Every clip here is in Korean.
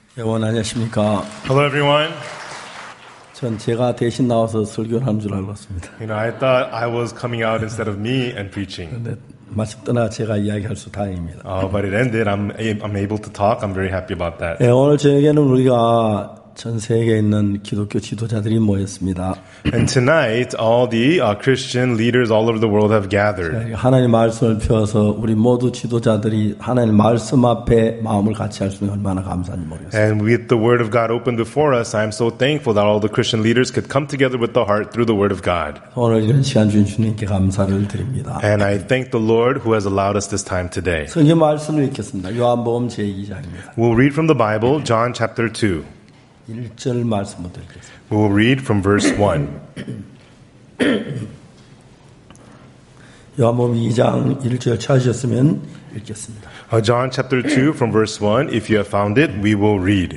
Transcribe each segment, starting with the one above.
여러분 안녕하십니까? Hello, everyone. 전 제가 대신 나와서 설교를 하는 줄 알았습니다. I thought I was coming out instead of me and preaching. 근데 마침 떠나 제가 이야기할 수 다행입니다. But it ended. I'm able to talk. I'm very happy about that. 네, 오늘 저녁에는 우리가 전 세계에 있는 기독교 지도자들이 모였습니다. And tonight, all the Christian leaders all over the world have gathered. 하나님 말씀을 펴서 우리 모두 지도자들이 하나님 말씀 앞에 마음을 같이 할 수 있는 얼마나 감사한지 모르겠어요. And with the Word of God open before us, I'm so thankful that all the Christian leaders could come together with the heart through the Word of God. 오늘 이런 시간 주신 주님께 감사를 드립니다. And I thank the Lord who has allowed us this time today. 성경 말씀을 읽겠습니다. 요한복음 제2장입니다. We'll read from the Bible, John chapter 2. 1절 말씀부터 읽겠습니다. We'll read from verse 1. 요한복음 2장 1절 찾으셨으면 읽겠습니다. John chapter 2 from verse 1. If you have found it, we will read.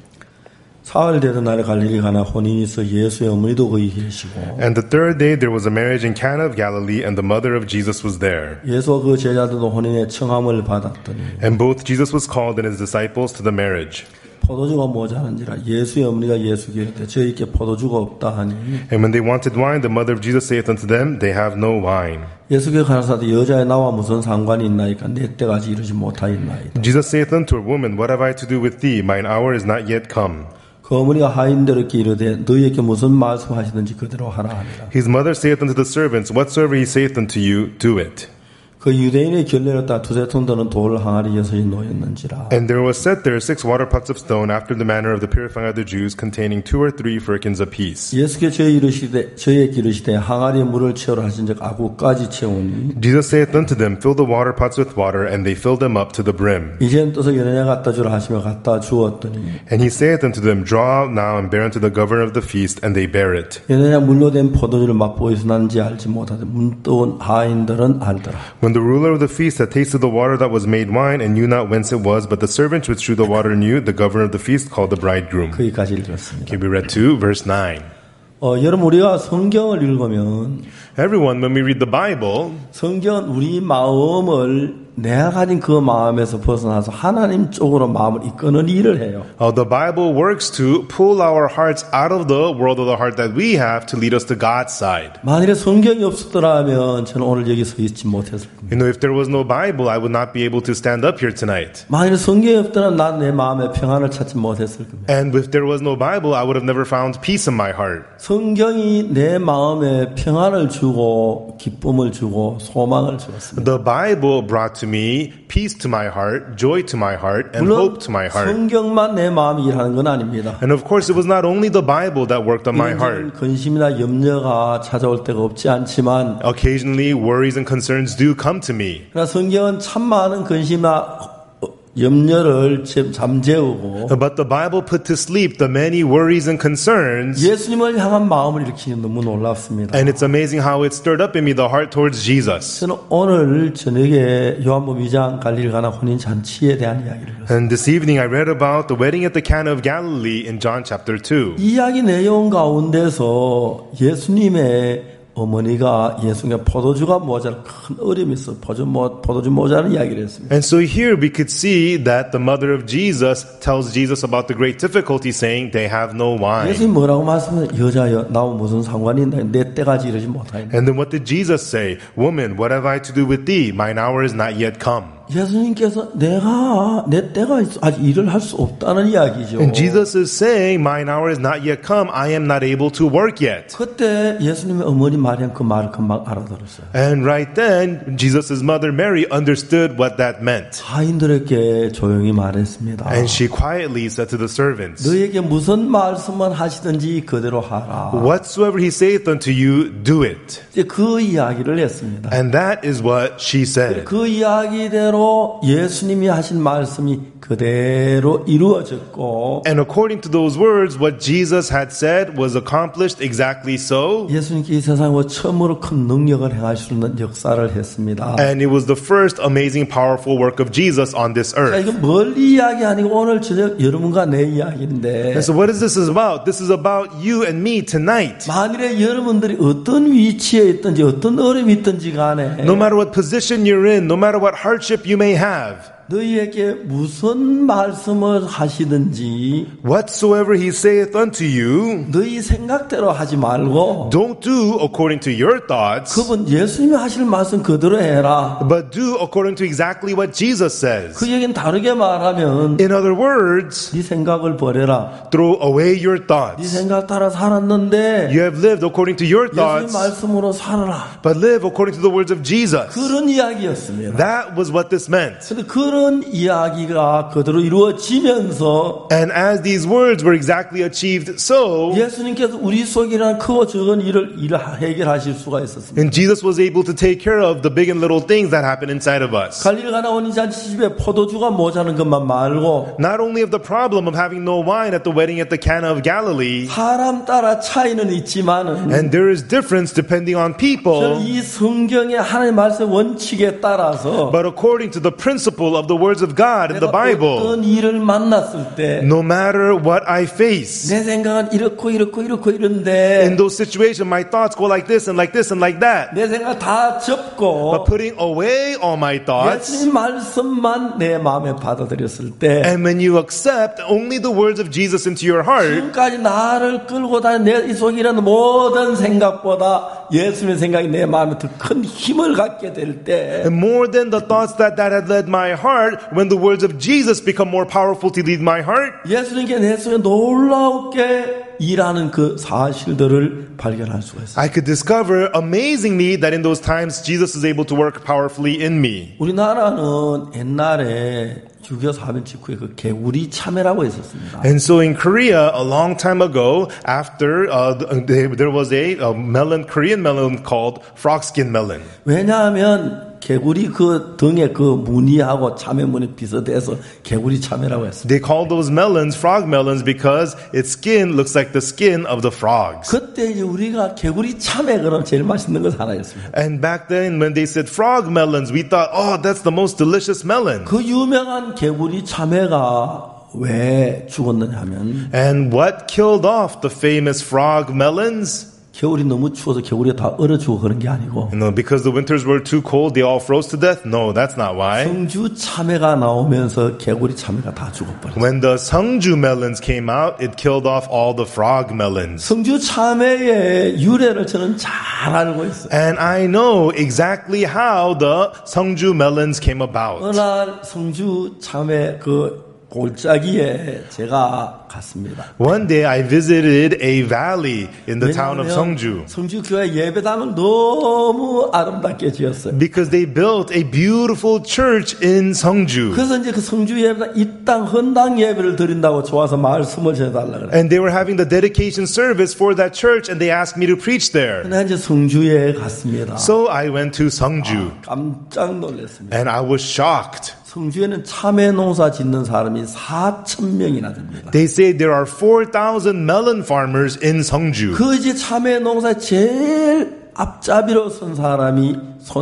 사흘 되던 날에 갈릴리 가나 혼인이 있어 예수의 어머니도 거기 계시고 And the third day there was a marriage in Cana of Galilee, and the mother of Jesus was there. 예수와 그 제자들도 혼인의 청함을 받았더니 And both Jesus was called and his disciples to the marriage. 포도주가 모자란지라 예수의 어머니가 예수께 이르되 저희께 포도주가 없다 하니 And when they wanted wine, the mother of Jesus saith unto them, They have no wine. 예수께 가라사대 여자의 나와 무슨 상관이 있나이까 내 때까지 이르지 못하였나이다. Jesus saith unto her, Woman, what have I to do with thee? Mine hour is not yet come. 그 어머니가 하인들에게 이르되 너희에게 무슨 말씀하시든지 그대로 하라 하니라. His mother saith unto the servants, Whatsoever he saith unto you, do it. 그 유대인의 결례로 따라 두세 통 되는 돌 항아리 6이 놓였는지라. And there was set there 6 water pots of stone after the manner of the purifying of the Jews, containing 2 or 3 firkins apiece. 예수께 저희에게 이르시되 항아리에 물을 채우라 하신즉 아구까지 채우니 Jesus saith unto them, Fill the water pots with water, and they filled them up to the brim. 이제는 떠서 여느냐 갖다 주라 하시며 갖다 주었더니 And he saith unto them, Draw out now and bear unto the governor of the feast, and they bear it. 여느냐 물로 된 포도주를 맛보이서 난지 알지 못하되 문떠온 하인들은 알더라. When the ruler of the feast had tasted the water that was made wine, and knew not whence it was, but the servants which drew the water knew, the governor of the feast called the bridegroom. 거기까지 읽었습니다. Okay, we read 2, verse 9. 여러분 우리가 성경을 읽으면 Everyone, when we read the Bible, 성경은 우리 마음을 내가 가진 그 마음에서 벗어나서 하나님 쪽으로 마음을 이끄는 일을 해요. the Bible works to pull our hearts out of the world of the heart that we have to lead us to God's side. 만일에 성경이 없었더라면 저는 오늘 여기 서 있지 못했을 겁니다. If there was no Bible, I would not be able to stand up here tonight. 만일에 성경이 없더라면 난 내 마음에 평안을 찾지 못했을 겁니다. And if there was no Bible, I would have never found peace in my heart. 성경이 내 마음에 평안을 주고 기쁨을 주고 소망을 주었습니다. The Bible brought to me peace to my heart, joy to my heart, and hope to my heart. 성경만 내 마음이 일하는 건 아닙니다. And of course, it was not only the Bible that worked on my heart. 근심이나 염려가 찾아올 때가 없지 않지만 Occasionally, worries and concerns do come to me. 그러나 성경은 참 많은 근심이나 염려를 잠재우고 But the Bible put to sleep the many worries and concerns. 예수님을 향한 마음을 일으키는 너무 놀랍습니다. And it's amazing how it stirred up in me the heart towards Jesus. 저는 오늘 저녁에 요한복음 2장 갈릴리 가나 혼인 잔치에 대한 이야기를 했습니다. And this evening I read about the wedding at the Cana of Galilee in John chapter 2. 이야기 내용 가운데서 예수님의 어머니가 예수님께 포도주가 모자라 큰 어려움이 있어 포도주 모자라는 이야기를 했습니다. And so here we could see that the mother of Jesus tells Jesus about the great difficulty, saying they have no wine. 예수님 뭐라고 말씀해요? 여자여 나와 무슨 상관이 있나? 내 때까지 이르지 못하였나? And then what did Jesus say? Woman, what have I to do with thee? Mine hour is not yet come. 예수님께서 내가 내 때가 아직 일을 할 수 없다는 이야기죠. And Jesus is saying, mine hour is not yet come. I am not able to work yet. 그때 예수님의 어머니 마리아 그 말을 금방 알아들었어요. And right then, Jesus' mother Mary understood what that meant. 하인들에게 조용히 말했습니다. And she quietly said to the servants, 너에게 무슨 말씀만 하시든지 그대로 하라. Whatsoever he saith unto you, do it. 이제 그 이야기를 했습니다. And that is what she said. 그 이야기대로 예수님이 하신 말씀이 그대로 이루어졌고 And according to those words, what Jesus had said was accomplished exactly so. 예수님께 이 세상에 처음으로 큰 능력을 행할 수 있는 역사를 했습니다. And it was the first amazing, powerful work of Jesus on this 자, earth. 이거 멀리 이야기 아니고 오늘 저녁 여러분과 내 이야기인데 And so what is this about? This is about you and me tonight. 만일에 여러분들이 어떤 위치에 있든지 어떤 어려움이 있든지 간에 No matter what position you're in, no matter what hardship you may have, 너희에게 무슨 말씀을 하시든지 whatsoever he saith unto you, 너희 생각대로 하지 말고 don't do according to your thoughts, 그분 예수님이 하실 말씀 그대로 해라. but do according to exactly what Jesus says. 그 얘기는 다르게 말하면 In other words, 네 생각을 버려라. throw away your 네 thoughts. 생각 따라 살았는데 You have lived according to your 예수님 thoughts, 말씀으로 살아라. but live according to the words of Jesus. 그런 이야기였습니다. That was what this meant. 근데 그런 이야기가 그대로 이루어지면서 And as these words were exactly achieved so, 예수님께서 우리 속이라는 크고 적은 일을 해결하실 수가 있었습니다. and Jesus was able to take care of the big and little things that happen inside of us. 갈릴리 가나 원인 잔치집에 포도주가 모자란 것만 말고 Not only of the problem of having no wine at the wedding at the Cana of Galilee, 사람 따라 차이는 있지만은 and there is difference depending on people, 이 성경의 하나님의 말씀 원칙에 따라서 but according to the principle of the words of God in the Bible, 어떤 일을 만났을 때 no matter what I face, 내 생각은 이렇고 in 이런데 those situations, my thoughts go like this and like this and like that. 내 생각 다 접고 But putting away all my thoughts, 예수님 말씀만 내 마음에 받아들였을 때 and when you accept only the words of Jesus into your heart, 지금까지 나를 끌고 다니는 내 이 속에 있는 모든 생각보다 예수님의 생각이 내 마음에 더 큰 힘을 갖게 될 때 and more than the thoughts that had led my heart, when the words of Jesus become more powerful to lead my heart, 예수님께 내 속에 놀랍게 일하는 그 사실들을 발견할 수가 있어요. I could discover amazingly that in those times Jesus is able to work powerfully in me. 우리나라는 옛날에 6.25 사변 직후에 그 개구리 참외라고 했었습니다. And so in Korea, a long time ago, after there was a melon, Korean melon called frogskin melon. 왜냐하면 개구리 그 등에 그 무늬하고 참외 무늬 비슷해서 개구리 참외라고 했습니다. They call those melons frog melons because its skin looks like the skin of the frogs. 그때 이제 우리가 개구리 참외 그럼 제일 맛있는 것 하나였습니다. And back then when they said frog melons, we thought, oh, that's the most delicious melon. 그 유명한 개구리 참외가 왜 죽었느냐 하면 And what killed off the famous frog melons? 겨울이 너무 추워서 개구리가 다 얼어 죽어 그런 게 아니고 Because the winters were too cold, they all froze to death? No, that's not why. 성주 참외가 나오면서 개구리 참외가 다 죽어버렸어요. When the Seongju melons came out, it killed off all the frog melons. 성주 참외의 유래를 저는 잘 알고 있어요. And I know exactly how the Seongju melons came about. 어느 날 성주 참외 그 골짜기에 제가 갔습니다. One day I visited a valley in the town of Seongju. 성주 교회 예배당을 너무 아름답게 지었어요. Because they built a beautiful church in Seongju. 그래서 이제 그 성주 예배당 이 땅 헌당 예배를 드린다고 좋아서 말씀을 전해달라 그래요. And they were having the dedication service for that church and they asked me to preach there. 근데 이제 성주에 갔습니다. So I went to Seongju 깜짝 놀랐습니다. and I was shocked. 성주에는 참외 농사 짓는 사람이 4,000명이나 됩니다. They say there are 4,000 melon farmers in Seongju. 그 이제 참외 농사 제일 앞잡이로 선 사람이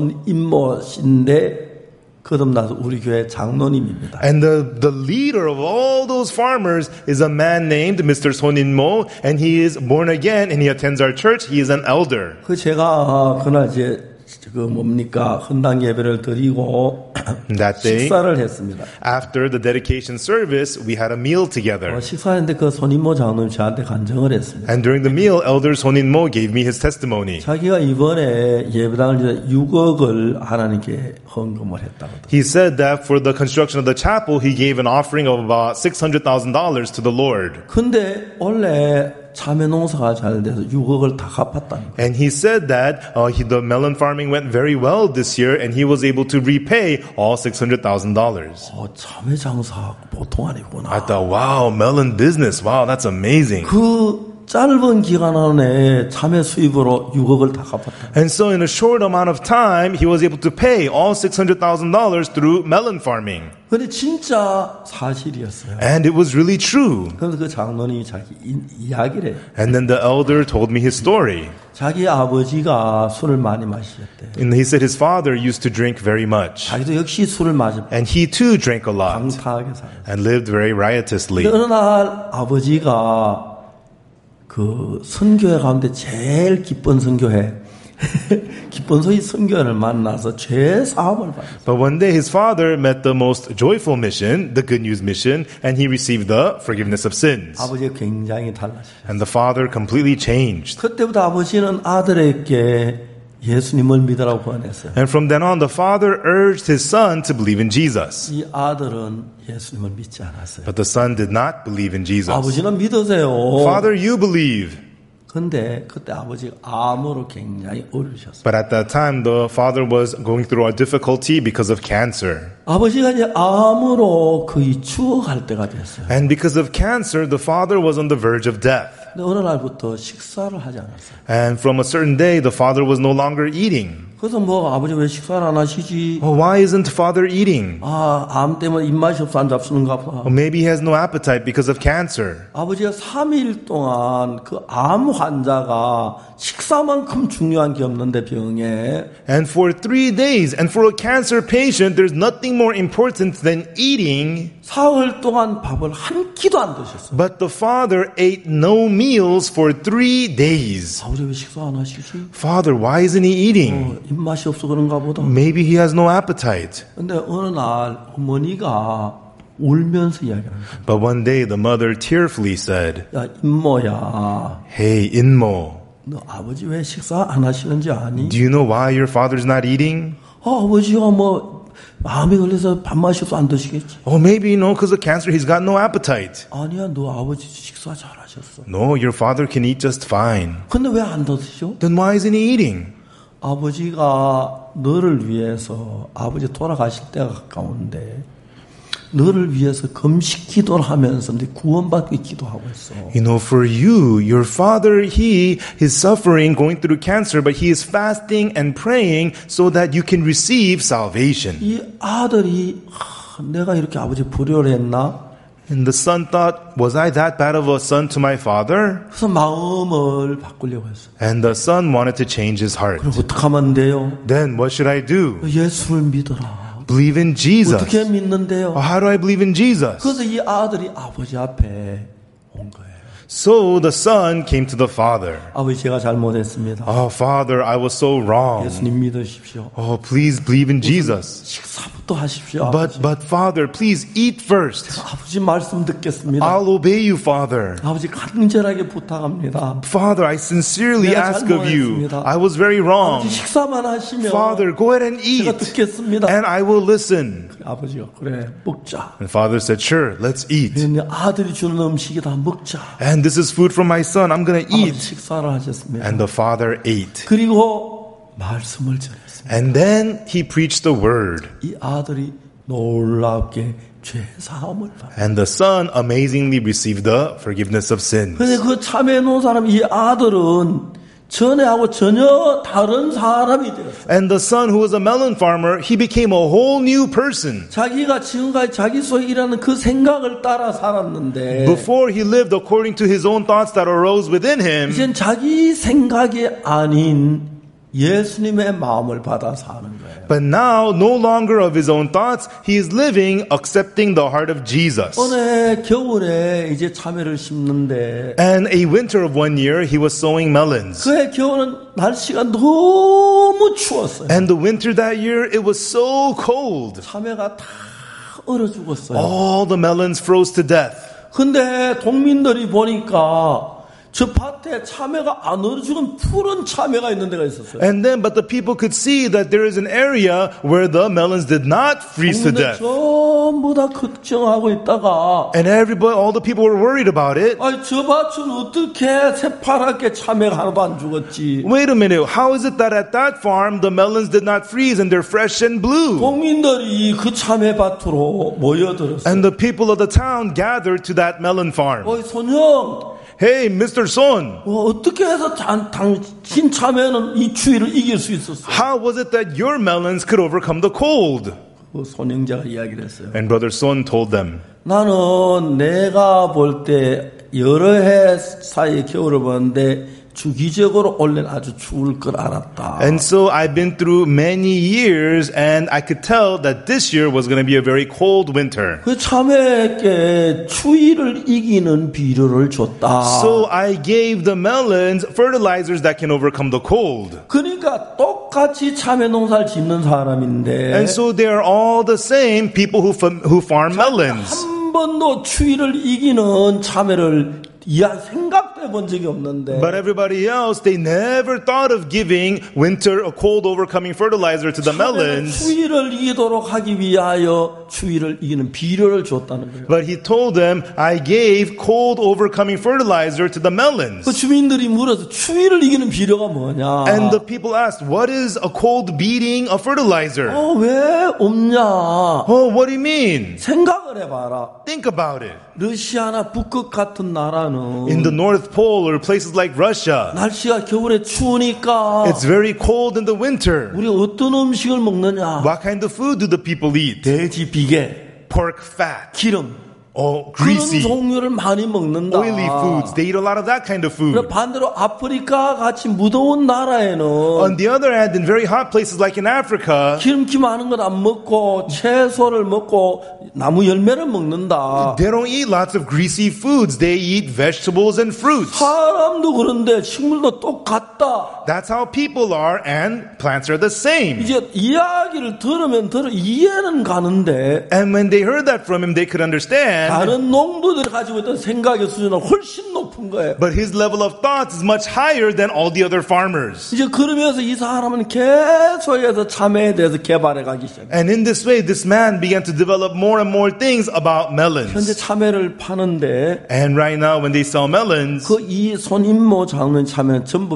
손인모 씨인데 거듭나서 우리 교회 장로님입니다. And the leader of all those farmers is a man named Mr. Son In-mo, and he is born again and he attends our church. He is an elder. 그 제가 그날 이제 그 뭡니까 헌당 예배를 드리고 That day, 식사를 했습니다. after the dedication service, we had a meal together. 식사했는데 그 손인모 장로님 저한테 간증을 했습니다. And during the meal, Elder Son In-mo gave me his testimony. 자기가 이번에 예배당을 6억을 하나님께 헌금을 했다고. He said that for the construction of the chapel, he gave an offering of about $600,000 to the Lord. 근데 원래 참외 농사가 잘 돼서 6억을 다 갚았다는 거예요. And he said that the melon farming went very well this year, and he was able to repay all $600,000. 참외 장사 보통 아니구나. I thought, wow, melon business, wow, that's amazing. 그 짧은 기간 안에 참외 수입으로 6억을 다 갚았다. And so in a short amount of time, he was able to pay all $600,000 through melon farming. 근데 진짜 사실이었어요. And it was really true. 그래서 그 장로님이 자기 이야기를 해요. And then the elder told me his story. 자기 아버지가 술을 많이 마셨대. And he said his father used to drink very much. 자기도 역시 술을 마셨대. And he too drank a lot 방탕하게 살았어요. and lived very riotously. 어느 날 아버지가 그 선교회 가운데 제일 기쁜 선교회 기쁜 소식 선교를 만나서 죄 사함을 받았어요. But one day his father met the most joyful mission, the good news mission, and he received the forgiveness of sins. 아버지가 굉장히 달라졌어요. And the father completely changed. 그때부터 아버지는 아들에게 예수님을 믿으라고 권했어요. And from then on, the father urged his son to believe in Jesus. 이 아들은 예수님을 믿지 않았어요. But the son did not believe in Jesus. 아버지는 믿으세요. Father, you believe. 근데 그때 아버지가 암으로 굉장히 어려우셨어요. But at that time, the father was going through a difficulty because of cancer. 아버지가 이제 암으로 거의 죽어갈 때가 됐어요. And because of cancer, the father was on the verge of death. 근데 어느 날부터 식사를 하지 않았어요. And from a certain day, the father was no longer eating. 그래서 뭐 아버지 왜 식사를 안 하시지? Oh, why isn't father eating? 암 때문에 입맛이 없어 안 잡수는가 봐. Or maybe he has no appetite because of cancer. 아버지가 3일 동안 그 암 환자가 식사만큼 중요한 게 없는데 병에 And for 3 days, and for a cancer patient, there's nothing more important than eating. 사흘 동안 밥을 한 끼도 안 드셨어요. But the father ate no meals for 3 days. 아버지 왜 식사 안 하시지? Father, why isn't he eating? 입맛이 없어 그런가 보다. Maybe he has no appetite. 근데 어느 날 어머니가 울면서 이야기합니다. But one day the mother tearfully said, 야 임모야, Hey, Inmo, 너 아버지 왜 식사 안 하시는지 아니? do you know why your father's not eating? 아버지가 뭐 암에 걸려서 밥맛이 없어 안 드시겠지? Oh, maybe, because of cancer he's got no appetite. 아니야, 너 아버지 식사 잘하셨어. No, your father can eat just fine. 근데 왜 안 드시죠? Then why isn't he eating? 아버지가 너를 위해서 아버지 돌아가실 때가 가까운데 너를 위해서 금식 기도를 하면서 네 구원받기 기도하고 있어. For you, your father, he is suffering, going through cancer, but he is fasting and praying so that you can receive salvation. 이 아들이 내가 이렇게 아버지 불효를 했나? And the son thought, was I that bad of a son to my father? 그래서 마음을 바꾸려고 했어. And the son wanted to change his heart. 그럼 어떻게 하면 돼요? Then what should I do? 예수를 믿어라. Believe in Jesus. 어떻게 믿는데요? How do I believe in Jesus? 그래서 이 아들이 아버지 앞에 온 거예요. So the son came to the father. 아버지 제가 잘못했습니다. Oh, Father, I was so wrong. 예수님 믿으십시오. Oh, please believe in Jesus. 식사부터 하십시오. But Father, please eat first. 아버지 말씀 듣겠습니다. I'll obey you, Father. 아버지 간절하게 부탁합니다. Father, I sincerely 내가 ask of you. 잘못했습니다. I was very wrong. 아버지 식사만 하시면 Father, go ahead and 제가 eat, 듣겠습니다. and I will listen. 아버지가 그래 먹자. And Father said, sure, let's eat. 내 아들이 주는 음식이다 먹자. And this is food from my son. I'm going to 아버지 eat. 식사를 하셨습니다. And the father ate. 그리고 말씀을 전했습니다. And then he preached the word. 이 아들이 놀랍게 죄 사함을 받았어요. And the son amazingly received the forgiveness of sins. 근데 그 참회 놓은 사람 이 아들은 전에하고 전혀 다른 사람이 되었어요. And the son who was a melon farmer, he became a whole new person. 자기가 지금까지 자기 속에 일하는 그 생각을 따라 살았는데 Before he lived according to his own thoughts that arose within him. 이젠 자기 생각이 아닌 예수님의 마음을 받아 사는 거예요. But now, no longer of his own thoughts, he is living, accepting the heart of Jesus. 어느 겨울에 이제 참외를 심는데 And a winter of 1 year, he was sowing melons. 그해 겨울은 날씨가 너무 추웠어요. And the winter that year, it was so cold. 참외가 다 얼어 죽었어요. All the melons froze to death. 근데 동민들이 보니까 저 밭에 참외가 안 얼어 죽은 푸른 참외가 있는 데가 있었어요. And then, but the people could see that there is an area where the melons did not freeze to 동민들 death. 전부 다 걱정하고 있다가 And all the people were worried about it. 아니 저 밭은 어떻게 새파랗게 참외가 하나도 안 죽었지? Wait a minute, how is it that at that farm the melons did not freeze and they're fresh and blue? 동민들이 그 참외 밭으로 모여들었어요. And the people of the town gathered to that melon farm. 어이 손형, Hey, Mr. Son, 어떻게 해서 당신 참외는 이 추위를 이길 수 있었어? how was it that your melons could overcome the cold? 그 손형제가 이야기를 했어요. And Brother Son told them, 나는 내가 볼 때 여러 해 사이에 겨울을 보는데 주기적으로 올해는 아주 추울 걸 알았다. And so I've been through many years and I could tell that this year was going to be a very cold winter. 그 참외에게 추위를 이기는 비료를 줬다. So I gave the melons fertilizers that can overcome the cold. 그러니까 똑같이 참외 농사를 짓는 사람인데 And so they are all the same people who farm melons. 한 번도 추위를 이기는 참외를 생각도 해본 적이 없는데 But everybody else, they never thought of giving winter a cold overcoming fertilizer to the melons. 추위를 이기도록 하기 위하여 추위를 이기는 비료를 줬다는 거예요. But he told them, I gave cold overcoming fertilizer to the melons. 그 주민들이 물어서 추위를 이기는 비료가 뭐냐? And the people asked, what is a cold beating a fertilizer? 왜 없냐? Oh, what do you mean? 생각을 해봐라. Think about it. 러시아나 북극 같은 나라는 In the North Pole or places like Russia, 날씨가 겨울에 추우니까 it's very cold in the winter. 우리 어떤 음식을 먹느냐? What kind of food do the people eat? 돼지 비계, Pork fat. 기름. Oh, 그런 greasy, 종류를 많이 먹는다. oily foods. They eat a lot of that kind of food. 반대로 아프리카 같이 무더운 나라에는 On the other hand, in very hot places like in Africa, 기름기 많은 건 안 먹고 채소를 먹고 나무 열매를 먹는다. they don't eat lots of greasy foods. They eat vegetables and fruits. 사람도 그런데 식물도 똑같다. That's how people are, and plants are the same. 이제 이야기를 들으면 이해는 가는데 And when they heard that from him, they could understand. 다른 농부들이 가지고 있던 생각의 수준은 훨씬 높은 거예요. But his level of thoughts is much higher than all the other farmers. 이제 그러면서 이 사람은 계속해서 참외에 대해서 개발해 가기 시작해요. And in this way, this man began to develop more and more things about 현재 melons. 참외를 파는데 And right now, when they sell melons, 그 이 손임모 장로님 참외는 전부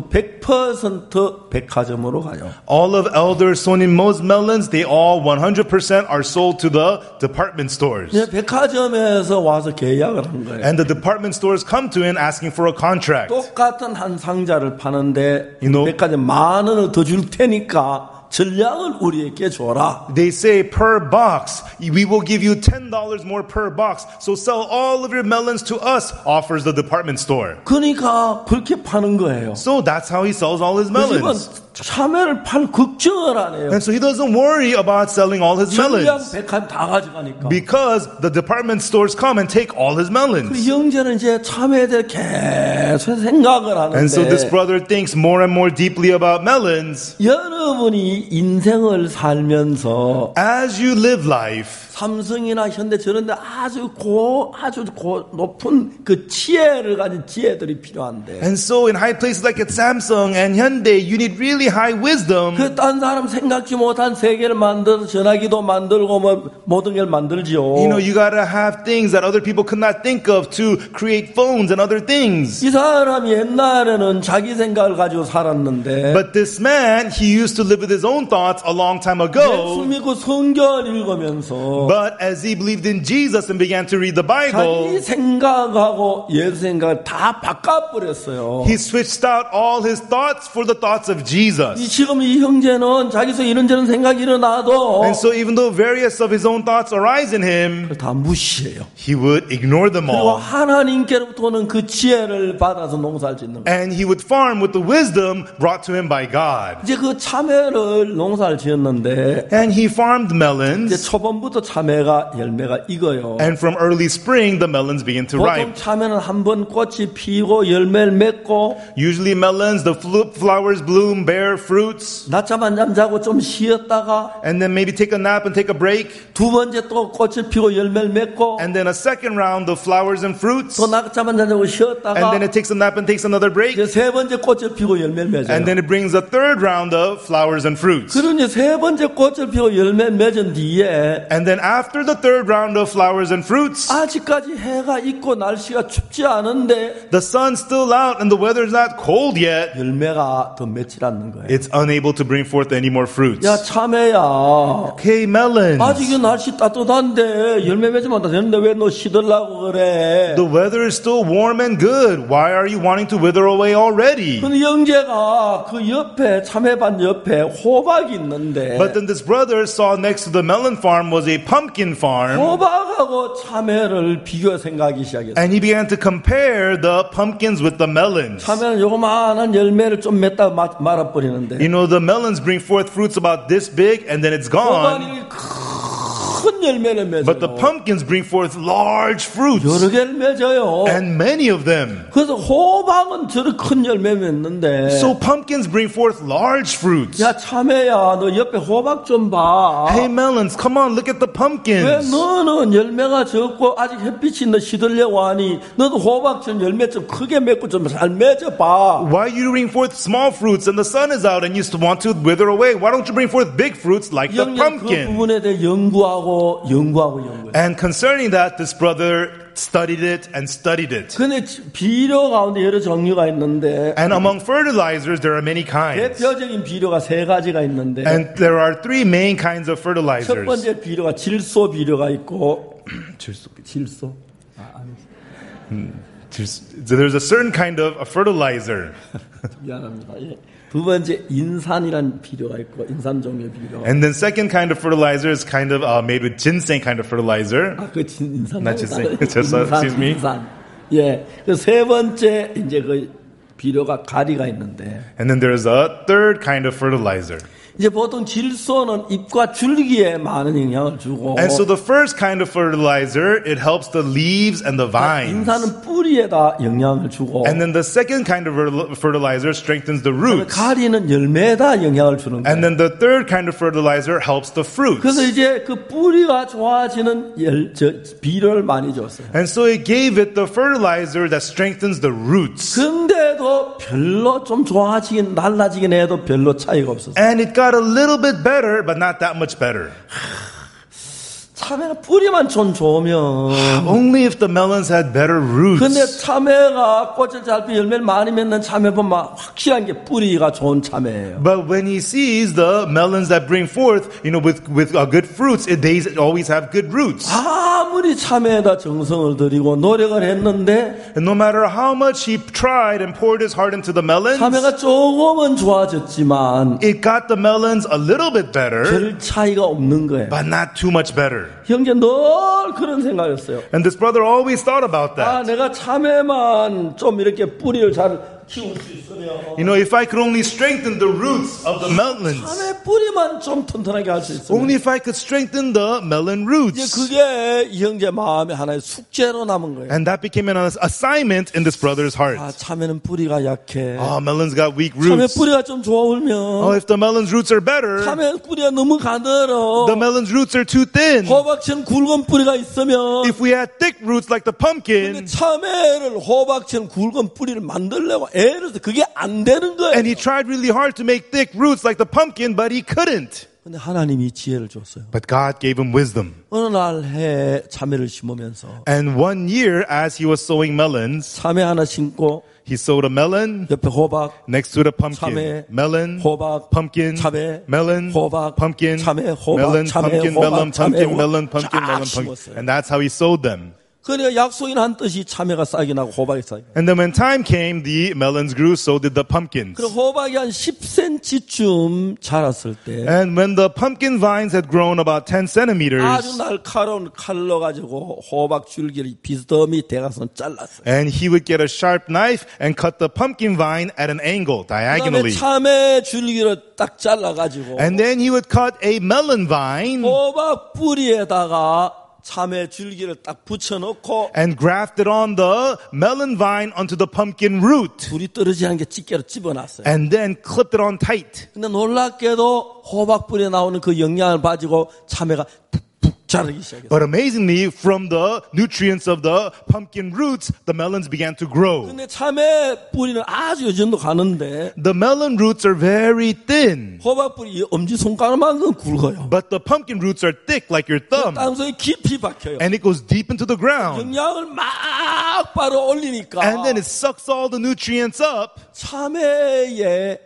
100% 백화점으로 가요. all of Elder Sonim Mo's melons, they all 100% are sold to the department stores. 이제 백화점에서 와서 계약을 한 거예요. And the department stores come to him asking for a contract. 똑같은 한 상자를 파는데 You know- 백화점 10,000원을 더 줄 테니까 전량을 우리에게 줘라. They say per box, we will give you $10 more per box. So sell all of your melons to us, offers the department store. 그러니까 그렇게 파는 거예요. So that's how he sells all his 그 집은 melons. 참외를 팔 걱정을 안 해요. And so he doesn't worry about selling all his 전량 melons 백화점 다 가져가니까. because the department stores come and take all his 그 melons. 형제는 이제 참외에 대해 계속 생각을 And so this 하는데 brother thinks more and more deeply about melons. 여러분이 인생을 살면서 As you live life, 삼성이나 현대 저런 데 아주 높은 그 지혜를 가진 지혜들이 필요한데 and so in high places like at Samsung and Hyundai, you need really high wisdom. 그 딴 사람 생각지 못한 세계를 만들어 전화기도 만들고 뭐 모든 걸 만들지요. You know, you gotta have things that other people could not think of to create phones and other things. 이 사람이 옛날에는 자기 생각을 가지고 살았는데 But this man, he used to live with his own thoughts a long time 예수 ago. 믿고 성경을 읽으면서 But as he believed in Jesus and began to read the Bible, 자기 생각하고 예수 생각을 다 바꿔버렸어요. he switched out all his thoughts for the thoughts of Jesus. 지금 이 형제는 자기서 이런저런 생각이 일어나도 And so even though various of his own thoughts arise in him, 다 무시해요. he would ignore them 그리고 all. 하나님께로부터는 그 지혜를 받아서 농사를 짓는 거예요. And he would farm with the wisdom brought to him by God. 이제 그 참외를 농사를 지었는데 And he farmed 이제 melons. 초반부터 참외가 열매가 익어요. And from early spring, the melons begin to 보통 ripe. 참외는 한 번 꽃이 피고 열매를 맺고 Usually melons, the flowers bloom, bear fruits, 낮잠 한잠 자고 좀 쉬었다가 and then maybe take a nap and take a break. 두 번째 또 꽃을 피고 열매를 맺고 And then a second round of flowers and fruits. 또 낮잠 한잠 자고 쉬었다가 And then it takes a nap and takes another break. 이제 세 번째 꽃을 피고 열매를 맺어요. And then it brings a third round of flowers and fruits. 그러니 세 번째 꽃을 피고 열매를 맺은 뒤에 And then after the third round of flowers and fruits, 아직까지 해가 있고 날씨가 춥지 않은데 the sun's still out and the weather's not cold yet. 열매가 더 맺질 않는 거예요. It's unable to bring forth any more fruits. 야 참외야 Okay, melons. 아직 이 날씨 따뜻한데 열매 맺으면 안 되는데 왜 너 시들라고 그래? The weather is still warm and good. Why are you wanting to wither away already? 근데 형제가 그 옆에 참외밭 옆에 호박이 있는데 But then this brother saw next to the melon farm was a pumpkin farm. 호박하고 참외를 비교 생각하기 시작했어요. And he began to compare the pumpkins with the melons. 참외는 요만한 열매를 좀 맺다 말아버리는데 You know, the melons bring forth fruits about this big and then it's gone. 호박이 큰 열매를 But the 맺어요. pumpkins bring forth large fruits. 여러 개를 맺어요. And many of them. 그래서 호박은 저렇게 큰 열매 맺는데 So pumpkins bring forth large fruits. 야 참외야 너 옆에 호박 좀 봐. Hey melons, come on, look at the 왜 pumpkins. 너는 열매가 적고 아직 햇빛이 너 시들려고 하니 너도 호박처럼 열매 좀 크게 맺고 좀 잘 맺어봐. Why you bring forth small fruits and the sun is out and you want to wither away? Why don't you bring forth big fruits like the 영양 그 pumpkin? 부분에 대해 연구하고. And concerning that, this brother studied it and studied it. 근데 비료 가운데 여러 종류가 있는데 And among fertilizers, there are many kinds. 대표적인 비료가 세 가지가 있는데 And there are three main kinds of 첫 fertilizers. 번째 비료가 질소 비료가 있고 질소? So there's a certain kind of a fertilizer. 미안합니다. 예. 두 번째 인산이란 비료가 있고 인산 종류 비료. And then second kind of fertilizer is kind of made with ginseng kind of fertilizer. 아, 그 인산. Not ginseng. Excuse me. 인산. 예. 그 세 번째 이제 그 비료가 가리가 있는데. And then there's a third kind of fertilizer. 이제 보통 질소는 잎과 줄기에 많은 영향을 주고. And so the first kind of fertilizer, it helps the leaves and the vines. 인산은 뿌리에다 영향을 주고. And then the second kind of fertilizer strengthens the roots. 가리는 열매에다 영향을 주는 거예요. And then the third kind of fertilizer helps the fruits. 그래서 이제 그 뿌리가 좋아지는 비료를 많이 줬어요. And so it gave it the fertilizer that strengthens the roots. 근데도 별로 좀 좋아지긴 달라지긴 해도 별로 차이가 없었어요. And it got a little bit better, but not that much better. 참외는 뿌리만 좀 좋으면. Only if the melons had better roots. 근데 참외가 꽃을 잘 피 열매를 많이 맺는 참외 보면 확실한 게 뿌리가 좋은 참외예요. But when he sees the melons that bring forth, with good fruits, they always have good roots. 아무리 참외에다 정성을 들이고 노력을 했는데 And no matter how much he tried and poured his heart into the melons, 참외가 조금은 좋아졌지만 it got the melons a little bit better, 별 차이가 없는 거예요. but not too much better. 형제 늘 그런 생각이었어요. And this brother always thought about 아, that. 내가 참외만 좀 이렇게 뿌리를 잘 키울 수 있으면 If I could only strengthen the roots of the melons, 참외 뿌리만 좀 튼튼하게 할 수 있으면 only if I could strengthen the melon 이제 roots. 그게 이 형제 마음에 하나의 숙제로 남은 거예요. And that became an assignment in this brother's heart. 아, 참외는 뿌리가 약해. Oh, melons got weak 참외 roots. 뿌리가 좀 좋으면 If the melon's roots are better, 참외 뿌리가 너무 가늘어. the melon's roots are too thin. 호박처럼 굵은 뿌리가 있으면 If we had thick roots like the 근데 pumpkin, 참외를 호박처럼 굵은 뿌리를 만들려고 애를 써. 그게 안 되는 거예요. and he tried really hard to make thick roots like the pumpkin, but he couldn't. 근데 하나님이 지혜를 줬어요. But God gave him wisdom. 어느 날 해 참외를 심으면서 And one year, as he was sowing melons, 참외 하나 심고 he sowed a melon 옆에 호박, next to the pumpkin. 참외, Melon, 호박, pumpkin, 참외, melon, 호박, pumpkin, 참외, 호박, melon, 참외, pumpkin, 호박, melon, 참외, pumpkin, 호박. melon, pumpkin, 쫙 melon, pumpkin. 심었어요. And that's how he sowed them. 그러니까 약속인 한 뜻이 참외가 싹이 나고 호박이 싹이 나고. And then when time came, the melons grew, so did the pumpkins. 그리고 호박이 한 10cm쯤 자랐을 때 And when the pumpkin vines had grown about 10 centimeters, 아주 날카로운 칼로 가지고 호박 줄기를 비스듬히 대각선 잘랐어요. and he would get a sharp knife and cut the pumpkin vine at an angle, 그다음에 diagonally. 참외 줄기를 딱 잘라가지고 And then he would cut a melon vine 호박 뿌리에다가 참외 줄기를 딱 붙여놓고 and grafted on the melon vine onto the pumpkin root. 둘이 떨어지지 않게 집게로 집어놨어요. And then clipped it on tight. 근데 놀랍게도 호박 뿌리에 나오는 그 영양을 가지고 참외가 푹푹 자라기 시작했어요. But amazingly, from the nutrients of the pumpkin roots, the melons began to grow. 근데 참외 뿌리는 아주 이 정도 가는데 The melon roots are very thin, 호박 뿌리 엄지손가락만큼 굵어요. but the pumpkin roots are thick like your thumb. 땅속에 깊이 박혀요. And it goes deep into the ground. 영양을 막 바로 올리니까 And then it sucks all the nutrients up. 참외에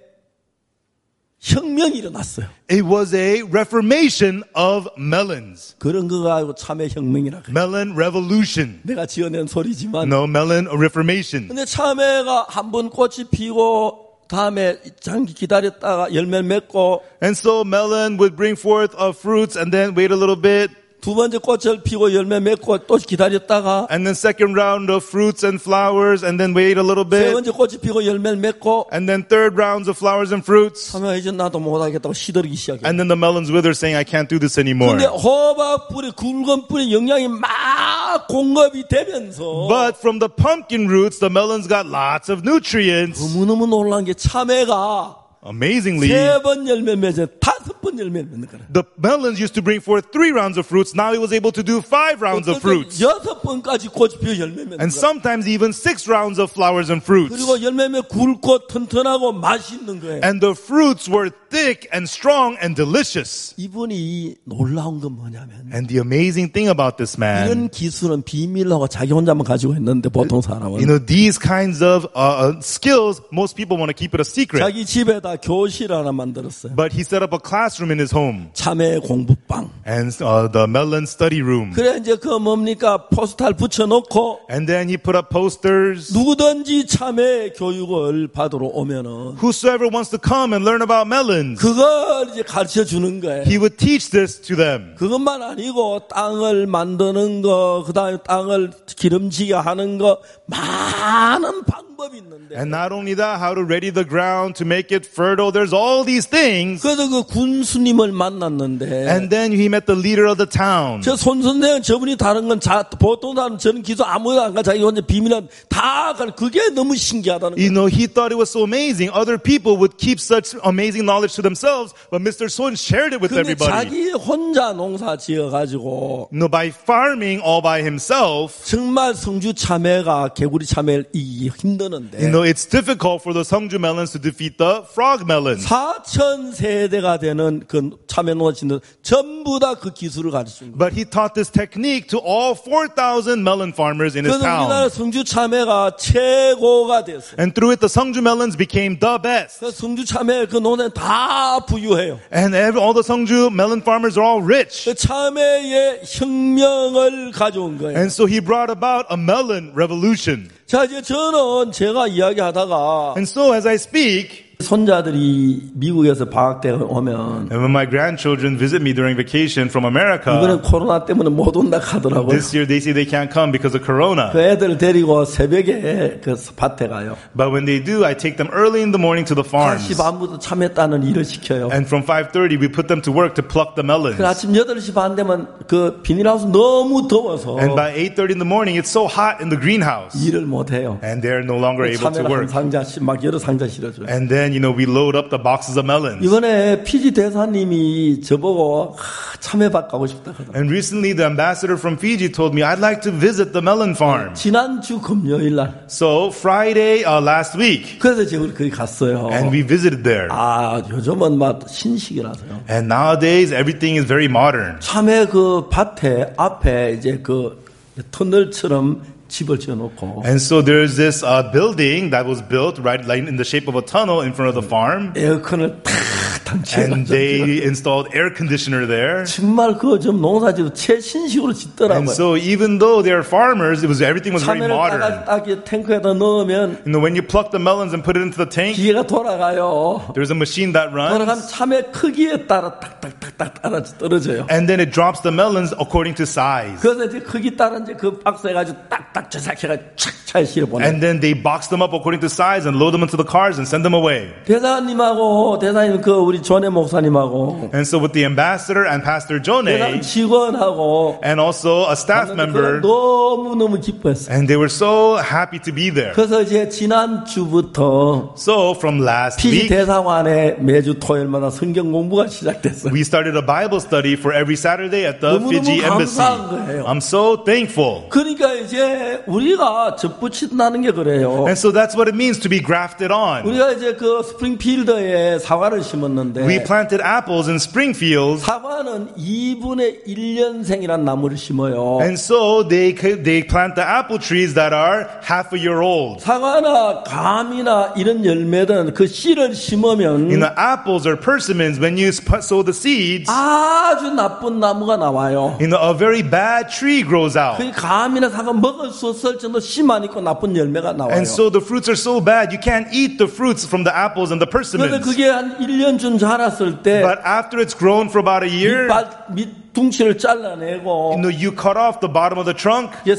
혁명이 일어났어요. It was a reformation of melons. 그런 거 가지고 참외 혁명이라 그래요. Melon revolution. 내가 지어낸 소리지만 No, melon reformation. 근데 참외가 한 번 꽃이 피고 다음에 장기 기다렸다가 열매를 맺고 And so melon would bring forth fruits and then wait a little bit. 두 번째 꽃을 피고 열매 맺고 또 기다렸다가 And then second round of fruits and flowers, and then wait a little 세 bit. 번째 꽃이 피고 열매를 맺고 And then third rounds of flowers and fruits. 하면 이제 나도 못하겠다고 시들기 시작해요. And then the melons wither, saying, I can't do this anymore. 근데 호박 뿌리 굵은 뿌리 영양이 막 공급이 되면서 But from the pumpkin roots, the melons got lots of nutrients. 너무너무 놀란 게 참외가 Amazingly, 세 번 열매 맺어 다섯 번 열매 맺는 거라. the melons used to bring forth 3 rounds of fruits. Now he was able to do 5 rounds of fruits. 여섯 번까지 꽃이 피어 열매 맺는 And 거야. sometimes even 6 rounds of flowers and fruits. 그리고 열매면 굵고 튼튼하고 맛있는 거예요. And the fruits were thick and strong and delicious. 이분이 놀라운 건 뭐냐면 And the amazing thing about this man, 이런 기술은 비밀하고 자기 혼자만 가지고 있는데 보통 you 사람은 know, these kinds of skills, most people want to keep it a secret. 자기 집에다 교실 하나 만들었어요. But he set up a classroom in his home 참외 공부방. and the melon study room. 그래 이제 그 뭡니까 포스터를 붙여놓고 And then he put up posters. 누구든지 참외 교육을 받으러 오면은 Whosoever wants to come and learn about melons, 그걸 이제 가르쳐 주는 거예요. he would teach this to them. 그것만 아니고 땅을 만드는 거, 그다음에 땅을 기름지게 하는 거 많은 방법이 있는데. And not only that, how to ready the ground to make it fertile. There's all these things. 그래서 그 군수님을 만났는데 And then he met the leader of the town. 저 손선생 저분이 다른 건 보통 사람 저는 기도 아무도 안 가 자기 혼자 비밀한 다 그게 너무 신기하다는 You 거예요. know, he thought it was so amazing. Other people would keep such amazing knowledge to themselves, but Mr. Son shared it with 근데 everybody. 자기 혼자 농사 지어가지고 You know, by farming all by himself, 정말 성주 참외가 개구리 참외를 이기기 힘드는데 you know, it's difficult for the Seongju melons to defeat the frog melons. 4천 세대가 되는 그 참외 농사짓는 전부 다 그 기술을 가르친 거예요. But he taught this technique to all 4,000 melon farmers in his 그래서 우리나라 town. 성주 참외가 최고가 됐어요. And through it, the Seongju melons became the best. 그래서 성주 참외 그 농사는 다 부유해요. And all the Seongju melon farmers are all rich. 그 참외의 혁명을 가져온 거예요. And so he brought about a melon revolution. 자, 이제 저는 제가 이야기하다가 And so as I speak, 손자들이 미국에서 방학 때 오면 and when my grandchildren visit me during vacation from America, 이번엔 코로나 때문에 못 온다 하더라고요. this year they say they can't come because of Corona. 그 애들 데리고 새벽에 그 밭에 가요. But when they do, I take them early in the morning to the farms. 5시 반부터 참외 따는 일을 시켜요. And from 5:30, we put them to work to pluck the melons. 그 아침 8시 반 되면 그 비닐하우스 너무 더워서 And by 8:30 in the morning, it's so hot in the greenhouse. 일을 못 해요. And they're no longer able to 참외를 한 work. 상자씩 막 여러 상자 실어줘요. And then, you know, we load up the boxes of melons. 이번에 피지 대사님이 저보고 참외밭 가고 싶다 하더라고요. And recently, the ambassador from Fiji told me, I'd like to visit the melon farm. 지난주 금요일 날. So Friday last week, 그래서 제가 거기 갔어요. and we visited there. 아, 요즘은 막 신식이라서요. And nowadays, everything is very modern. 참외 그 밭에 앞에 이제 그 터널처럼 집을 지어놓고 And so there's this building that was built right in the shape of a tunnel in front of the farm. 에어컨을 탁탁 And 치워가지고 they installed air conditioner there. 정말 그 좀 농사지도 최신식으로 짓더라고요. And so even though they're farmers, everything was very 참외를 modern. 딱 탱크에다 넣으면 You know, when you pluck the melons and put it into the tank, 기계가 돌아가요. there's a machine that 돌아가면 runs. 참외 크기에 따라 탁탁탁탁 따라 떨어져요. And then it drops the melons according to size. 그래서 이제 크기 따라 이제 그 박스에 가지고 딱딱 제작해가지고 착 차에 실어 보내. And then they box them up according to size and load them into the cars and send them away. 대사님 그 우리 존의 목사님하고 And so with the ambassador and Pastor 대사님 Jone 직원하고 and also a staff member, 너무 기뻐했어요. and they were so happy to be there. 그래서 이제 지난 주부터 So from last 피지 week, 대사관에 매주 토요일마다 성경 공부가 시작됐어요. we started a Bible study for every Saturday at the 너무너무 Fiji embassy. 감사한 거예요. I'm so thankful. 그러니까 이제 우리가 접붙인다는 게 그래요. And so that's what it means to be grafted on. 우리가 이제 그 스프링필드에 사과를 심었는데 We planted apples in Springfield, 사과는 2분의 1년생이란 나무를 심어요. and so they plant the apple trees that are half a year old. 사과나 감이나 이런 열매든 그 씨를 심으면 In the apples or persimmons, when you sow the seeds, 아주 나쁜 나무가 나와요. a very bad tree grows out. 그 감이나 사과 먹을 수 없을 정도 씨만 있고 나쁜 열매가 나와요. And so the fruits are so bad, you can't eat the fruits from the apples and the 그런데 persimmons. 그게 한 1년쯤 자랐을 때 But after it's grown for about a year, 밑 밑둥치를 잘라내고 you cut off the bottom of the trunk. 이제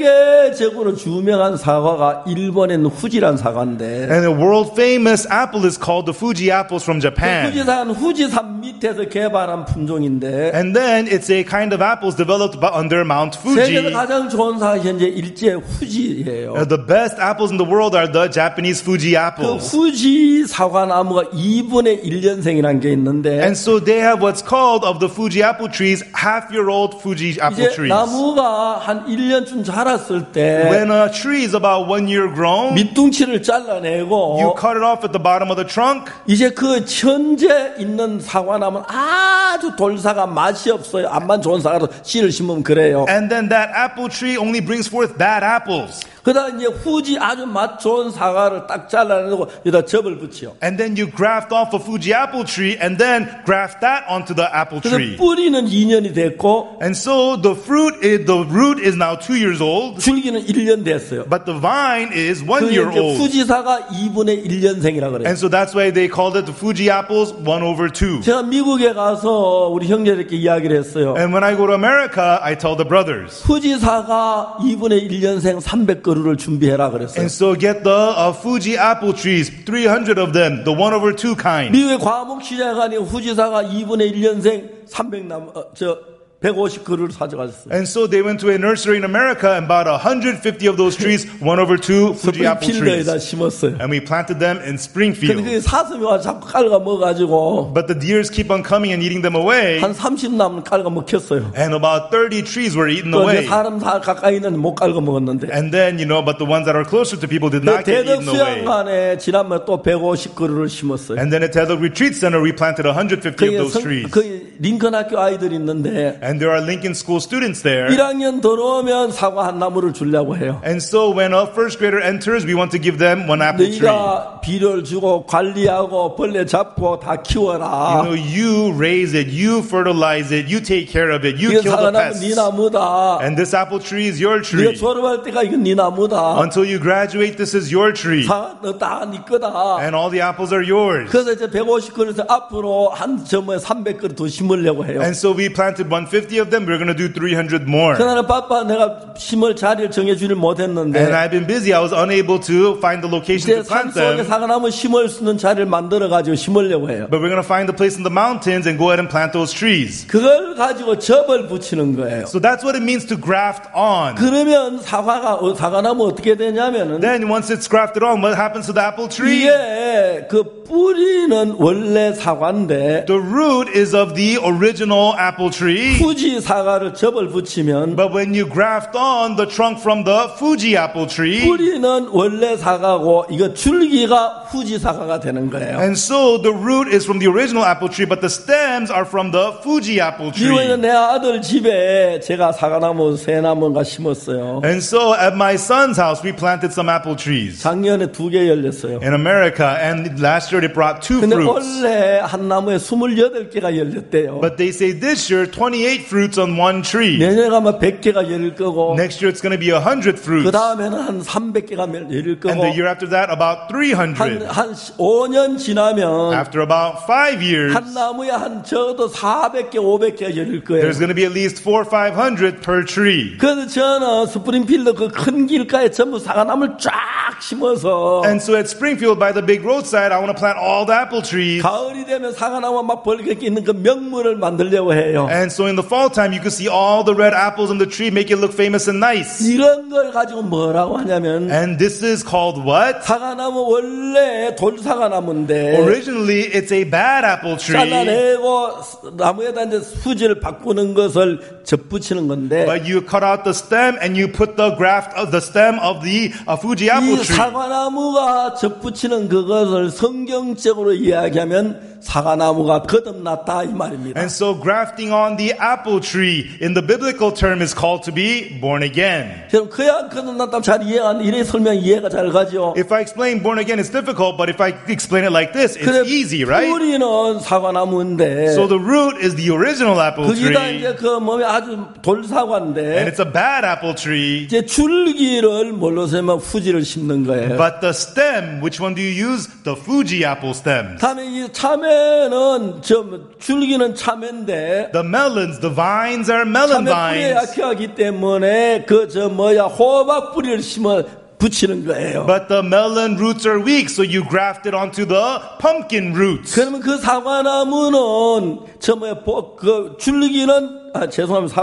세계적으로 유명한 사과가 일본에 있는 후지란 사과인데 And the world famous apple is called the Fuji apples from Japan. 후지산 후지산 밑에서 개발한 품종인데 And then it's a kind of apples developed under Mount 세계에서 Fuji. 가장 좋은 사과 현재 일제 후지예요. The best apples in the world are the Japanese Fuji 그 apples. 후지 사과나무가 2분의 1년생이라는 게 있는데 And so they have what's called of the Fuji apple trees, half-year-old Fuji apple 이제 trees. 나무가 한 1년쯤 자랐을 때 When a tree is about 1 year grown, 밑둥치를 you 잘라내고 cut it off at the bottom of the trunk. 이제 그 현재 있는 사과나무는 아주 돌사가 맛이 없어요. 안만 좋은 사과도 씨를 심으면 그래요. And then that apple tree only brings forth bad apples. 그다음 이제 후지 아주 맛 좋은 사과를 딱 잘라내고 여기다 접을 붙여. And then you graft off a Fuji apple tree and then graft that onto the apple 그래서 tree. 뿌리는 2년이 됐고 And so the root is now 2 years old, 줄기는 1년 됐어요. but the vine is 1 그게 year 이제 old. 후지사가 2분의 1년생이라 그래요. And so that's why they called it the Fuji apples 1/2. 제가 미국에 가서 우리 형제들께 이야기를 했어요. And when I go to America, I tell the brothers. 후지사가 2분의 1년생 300그루를 준비해라 그랬어요. And so get the Fuji apple trees, 300 of them, the 1/2 kind. 미국의 과목시장에 가니 후지사가 2분의 1년생 300나무 150그루를 사져가셨어요. And so they went to a nursery in America and bought 150 of those trees, 1/2 Fuji apple trees. 필더에다 심었어요. And we planted them in 근데 Springfield. 그 사슴이 와서 자꾸 깔아 먹어가지고 But the deers keep on coming and eating them away. 한 30나무는 깔아 먹혔어요. And about 30 trees were eaten 또 away. 이제 사람 가까이 있는 못 깔아 먹었는데. And then, but the ones that are closer to people did not get eaten away. 대덕수양관에 지난번에 또 150그루를 심었어요. And then at Tedok Retreat Center, we planted 150 of those trees. 그 링컨 학교 아이들이 있는데 And there are Lincoln School students there. 1학년 들어오면 사과 한 나무를 주려고 해요. And so when a first grader enters, we want to give them one apple tree. 네가 비료를 주고 관리하고 벌레 잡고 다 키워라. You raise it, you fertilize it, you take care of it, you 이거 kill the 사과나무 pests. 네 나무다. And this apple tree is your 네가 tree. 졸업할 때가 이건 네 나무다. Until you graduate, this is your tree. 사과 너다네 거다. And all the apples are yours. 그래서 이제 150그루에서 앞으로 한 점에 300그루 더 심으려고 해요. And so we planted 150 of them. We're going to do 300 more. 그날은 바빠 내가 심을 자리를 정해주질 못했는데 And I've been busy. I was unable to find the location 이제 to plant 산속에 them. 사과나무 심을 수 있는 자리를 만들어가지고 심으려고 해요. But we're going to find the place in the mountains and go ahead and plant those trees. 그걸 가지고 접을 붙이는 거예요. So that's what it means to graft on. 그러면 사과나무 어떻게 되냐면은 Then once it's grafted on, what happens to the apple tree? 이게 그 뿌리는 원래 사과인데 The root is of the original apple tree. 후지 사과를 접을 붙이면 But when you graft on the trunk from the Fuji apple tree, 뿌리는 원래 사과고 이거 줄기가 후지 사과가 되는 거예요. and so the root is from the original apple tree, but the stems are from the Fuji apple 이번에 tree. 내 아들 집에 제가 사과나무 세 나무가 심었어요. And so at my son's house, we planted some apple trees 작년에 2개 열렸어요. in America, and last year they brought 2 근데 fruits. 원래 한 나무에 28개가 열렸대요. But they say this year 28 fruits on one tree. 내년에 가면 100개가 열릴 거고 Next year it's going to be 100 그 fruits. 다음에는 한 300개가 열릴 And 거고 the year after that about 300. 한 5년 지나면 After about 5 years, 한 나무에 한 적어도 400개, 500개가 열릴 거예요. there's going to be at least 400 or 500 per tree. 그래서 저는 스프링필드 그 큰 길가에 전부 사과나무를 쫙 심어서 And so at Springfield by the big roadside, I want to plant all the apple trees. 가을이 되면 사과나무 막 벌겋게 있는 그 명물을 만들려고 해요. And so in the fall time, you can see all the red apples on the tree, make it look famous and nice. 이런 걸 가지고 뭐라고 하냐면 And this is called what? 사과나무 원래 돌사과나무인데 Originally, it's a bad apple tree. 잘라내고 나무에다 이제 수지를 바꾸는 것을 접붙이는 건데 But you cut out the stem and you put the graft of the stem of the Fuji apple 이 tree. 사과나무가 접붙이는 그것을 성경적으로 이야기하면 사과나무가 거듭났다 이 말입니다. And so grafting on the apple tree in the biblical term is called to be born again. 여러분 그야 거듭났다면 잘 이해가 안 돼. 이래 설명 이해가 잘 가죠. If I explain born again, it's difficult, but if I explain it like this, it's easy, right? 뿌리는 사과나무인데 So the root is the original apple 거기다 tree. 이제 그 몸에 아주 돌사과인데 And it's a bad apple tree. 이제 줄기를 뭘로 세면 후지를 심는 거예요. But the stem, which one do you use? The Fuji apple stems. 다음에 이 참외는 줄기는 참외인데 The melons, the vines are melon 참외 뿌리에 vines. 약하기 때문에 호박 뿌리를 붙이는 거예요. But the melon roots are weak, so you graft it onto the pumpkin roots. 그러면 그 사과나무는 줄기는 죄송합니다.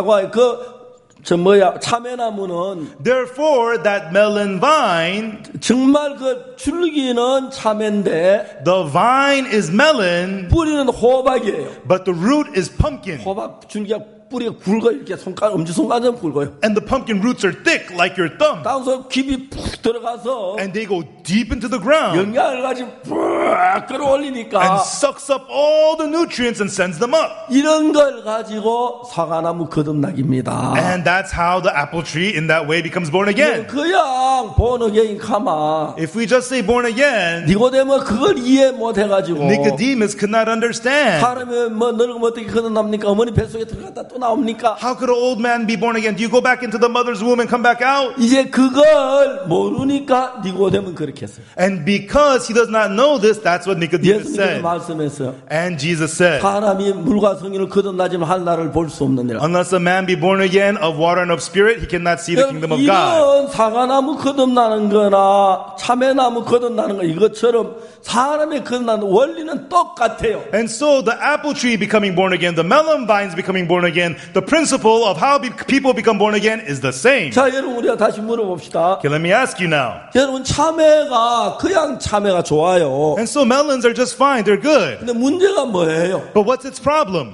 참외나무는 Therefore, that melon vine, 정말 그 줄기는 참외인데 the vine is melon, 뿌리는 호박이에요. but the root is pumpkin. 호박 줄기가 뿌리가 굵어 이렇게 엄지손가락처럼 굵어요. And the pumpkin roots are thick like your thumb. 땅속 깊이 푹 들어가서 And they go deep into the ground 영양을 가지고 푹 끌어올리니까 and sucks up all the nutrients and sends them up. 이런 걸 가지고 사과나무 거듭나기입니다. And that's how the apple tree in that way becomes born again. 그냥 본어게인 가마 If we just say born again, 니고데모 그걸 이해 못 해가지고 Nicodemus could not understand. 사람이 늙으면 어떻게 거듭납니까? 어머니 뱃속에 들어갔다 또 나옵니까? How could an old man be born again? Do you go back into the mother's womb and come back out? 이제 그걸 모르니까 니고데모는 그렇게 했어요. And because he does not know this, that's what Nicodemus 예수님께서 said. 말씀했어요. And Jesus said, 사람이 물과 성령을 거듭나지만 하늘나라를 볼 수 없느니라. unless a man be born again of water and of spirit, he cannot see the kingdom of God. 이런 사과나무 거듭나는 거나 참외나무 거듭나는 거 이것처럼 사람의 거듭나는 원리는 똑같아요. And so the apple tree becoming born again, the melon vines becoming born again, the principle of how people become born again is the same. 자, 여러분 우리가 다시 물어봅시다. Okay, let me ask you now. 여러분 참외가 그냥 참외가 좋아요. And so melons are just fine, they're good. 근데 문제가 뭐예요? But what's its problem?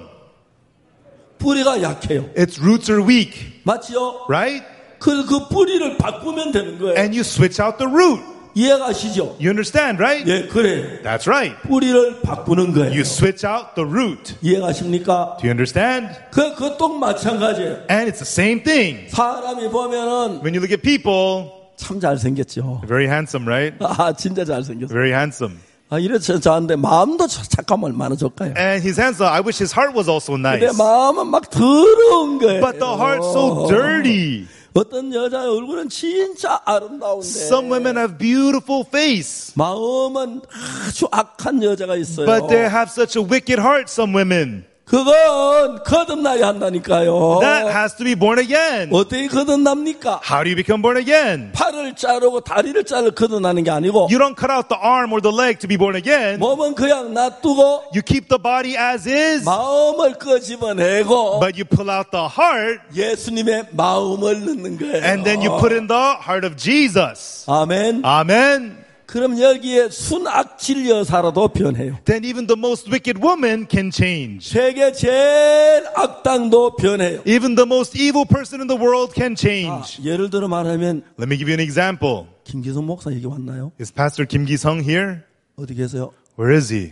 뿌리가 약해요. Its roots are weak, 맞지요? right? 그래서 그 뿌리를 바꾸면 되는 거예요. And you switch out the root. 이해가시죠? You understand, right? 예, 그래. That's right. 뿌리를 바꾸는 거예요. You switch out the root. 이해가십니까? Do you understand? 그것도 마찬가지예요. And it's the same thing. 사람이 보면은 When you look at people, 참 잘생겼죠. very handsome, right? 아, 진짜 잘생겼어. Very handsome. 아, 이래서 저한테 마음도 착하면 얼마나 좋을까요? And he's handsome. I wish his heart was also 내 nice. 마음은 막 더러운 거예요. But the heart's so dirty. 어떤 여자의 얼굴은 진짜 아름다운데 Some women have beautiful face, 마음은 아주 악한 여자가 있어요. but they have such a wicked heart, some women. 그건 거듭나야 한다니까요. That has to be born again. 어떻게 거듭납니까? How do you become born again? 팔을 자르고 다리를 자르 거듭나는 게 아니고 You don't cut out the arm or the leg to be born again. 몸은 그냥 놔두고 You keep the body as is, 마음을 끄집어내고 but you pull out the heart, 예수님의 마음을 넣는 거예요. and then you put in the heart of Jesus. 아멘. Amen. 그럼 여기에 순악질 여사라도 변해요. Then even the most wicked woman can change. 세계 제일 악당도 변해요. Even the most evil person in the world can change. 예를 들어 말하면 Let me give you an example. 김기성 목사 여기 왔나요? Is Pastor Kim Gi-sung here? 어디 계세요? Where is he?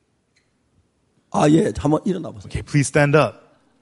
아, 예. 한번 일어나 보세요. Okay, please stand up.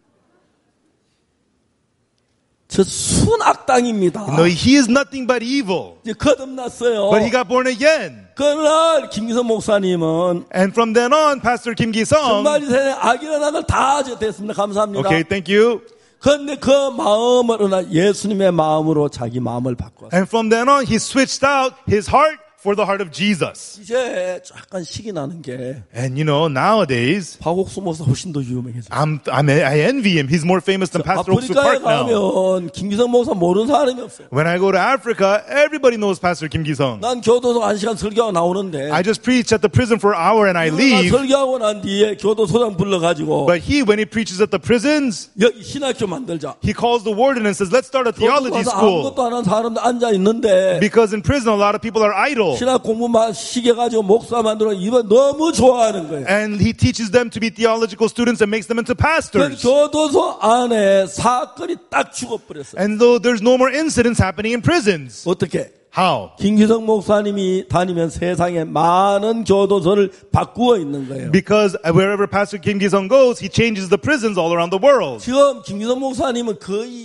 저 순악당입니다. No, he is nothing but evil. 이제 거듭났어요. But he got born again. 그날 김기성 목사님은 And from then on, Pastor Kim Gi-sung. 정말 이 세상에 악이나 낙을 다 됐습니다. 감사합니다. Okay, thank you. 그런데 그 마음을 예수님의 마음으로 자기 마음을 바꿨어요. And from then on, he switched out his heart for the heart of Jesus. 이제 약간 식이 나는 게 And you know, nowadays, 박옥수 목사 훨씬 더 유명해졌어요. I envy him. He's more famous than Pastor Oksu 아프리카에 Park now. 가면 김기성 목사 모르는 사람이 없어요. When I go to Africa, everybody knows Pastor Kim Gi-sung. 난 교도소 1시간 설교하고 나오는데 I just preach at the prison for an hour and I leave. 설교하고 난 뒤에 교도소장 불러가지고 But when he preaches at the prisons, 여기 신학교 만들자. he calls the warden and says, let's start a theology 교도소에서 school. 아무것도 안 하는 사람들 앉아있는데 Because in prison, a lot of people are idle. 신학 공부만 시켜가지고 목사 만들어 이번 너무 좋아하는 거예요. And he teaches them to be theological students and makes them into 그 pastors. 교도소 안에 사건이 딱 죽어버렸어요. And though there's no more incidents happening in prisons. 어떻게? How? 김기성 목사님이 다니면 세상에 많은 교도소를 바꾸어 있는 거예요. Because wherever Pastor Kim Gi-sung goes, he changes the prisons all around the world. 지금 김기성 목사님은 거의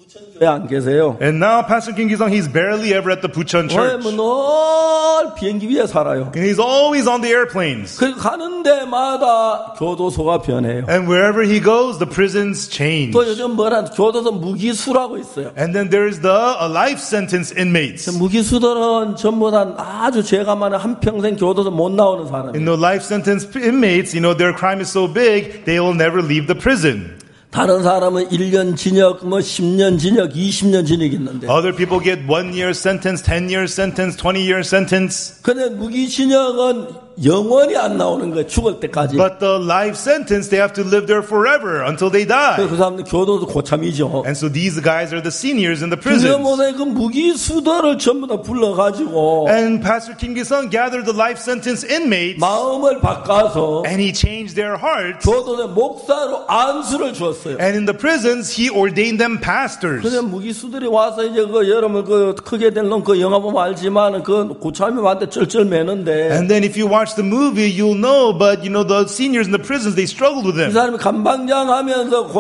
왜 안 계세요? And now Pastor Kim Ki-sung, he's barely ever at the Bucheon church. 늘 비행기 위에 살아요. And he's always on the airplanes. 그 가는 데마다 교도소가 변해요. And wherever he goes, the prisons change. 또 요즘 교도소 무기수라고 있어요. And then there's the life sentence inmates. 무기수들은 전부 다 아주 죄가 많아 한평생 교도소 못 나오는 사람이에요. In the life sentence inmates, their crime is so big, they will never leave the prison. 다른 사람은 1년 징역, 10년 징역, 20년 징역 있는데. Other people get 1 year sentence, 10 year sentence, 20 year sentence. 근데 무기징역은 영원히 안 나오는 거예요. 죽을 때까지. But the life sentence, they have to live there forever until they die. 그 사람들 교도소 고참이죠. And so these guys are the seniors in the prisons. 그 무기수들을 전부 다 불러가지고. And Pastor Kim Ki-sung gathered the life sentence inmates. 마음을 바꿔서. And he changed their hearts. 교도소 목사로 안수를 주었어요. And in the prisons, he ordained them pastors. 근데 무기수들이 와서 이제 여러분 크게 될 놈 영화 보면 알지만 고참이 왔는데 쩔쩔 매는데. And then if you watch the movie, you'll know, but the seniors in the prisons, they struggled with them. 이 사람이 감방장하면서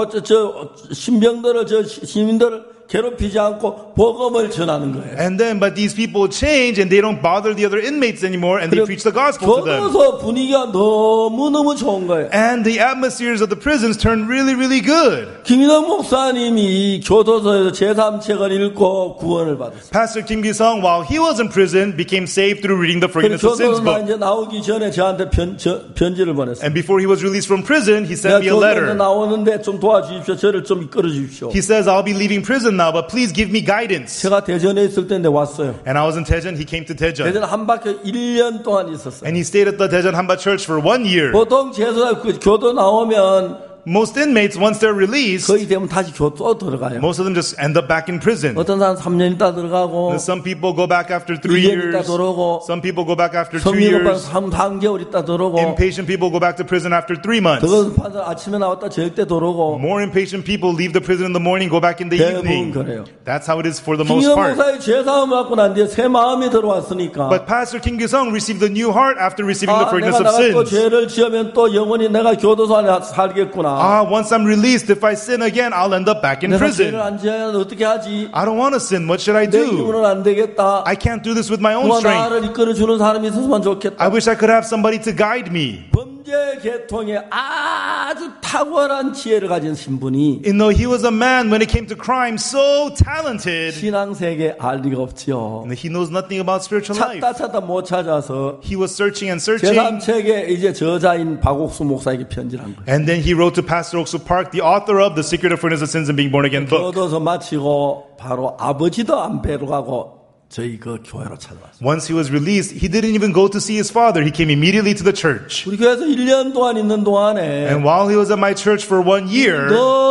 신병들을 시민들을 괴롭히지 않고 복음을 전하는 거예요. And then, but these people change and they don't bother the other inmates anymore and they preach the gospel to them. 교도소 분위기가 너무너무 좋은 거예요. And the atmospheres of the prisons turn really, really good. 김인호 목사님이 교도소에서 제3책을 읽고 구원을 받았어요. Pastor Kim Ki-sung, while he was in prison, became saved through reading the Forgiveness of Sins book. 이제 나오기 전에 저한테 편지를 보냈어요. And before he was released from prison, he sent me a letter. 나오는데 좀 도와주십시오. 저를 좀 이끌어 주십시오. He says, I'll be leaving prison now, but please give me guidance. 제가 대전에 있을 때인데 왔어요. And I was in Daejeon, he came to Daejeon. 대전 한박에 1년 동안 있었어요. And he stayed at the Daejeon Hanba Church for 1 year. 보통 교도 나오면 most inmates, once they're released, 거의 되면 다시 교도 들어가요. most of them just end up back in prison. 어떤 사람 3년 있다 들어가고, some people go back after 3 years. 있다 들어오고, some people go back after 2 years. 3개월 있다 들어오고, impatient people go back to prison after 3 months. 더 아침에 나왔다 저녁 때 들어오고. more impatient people leave the prison in the morning, go back in the evening. 그래요. That's how it is for the most part. 목사의 죄사함을 받고 난 뒤에 새 마음이 들어왔으니까. But Pastor Kim Ki-sung received a new heart after receiving the forgiveness of 내가 또 sins. 죄를 지으면 또 영원히 내가 교도소 안에 살겠구나. Once I'm released, if I sin again, I'll end up back in prison. 죄를 안 지어야 어떻게 하지? I don't want to sin. What should I 내 do? 힘으로는 안 되겠다. I can't do this with my own strength. 나를 이끌어 주는 사람이 있었으면 좋겠다. I wish I could have somebody to guide me. 범죄 계통에 아주 탁월한 지혜를 가진 신분이. He was a man when it came to crime so talented. 신앙 세계 알 리가 없지요. He knows nothing about spiritual life. 찾다 못 찾아서. He was searching and searching. 제3책에 이제 저자인 박옥수 목사에게 편지를 한 거예요. And then he wrote to Pastor Oksu Park, the author of The Secret of Forgiveness of Sins and Being Born Again book. 교도소 마치고 바로 아버지도 안 뵈러 가고 저희 그 교회로 찾아왔어요. Once he was released, he didn't even go to see his father. He came immediately to the church. 우리 교회에서 1년 동안 있는 동안에 And while he was at my church for 1 year,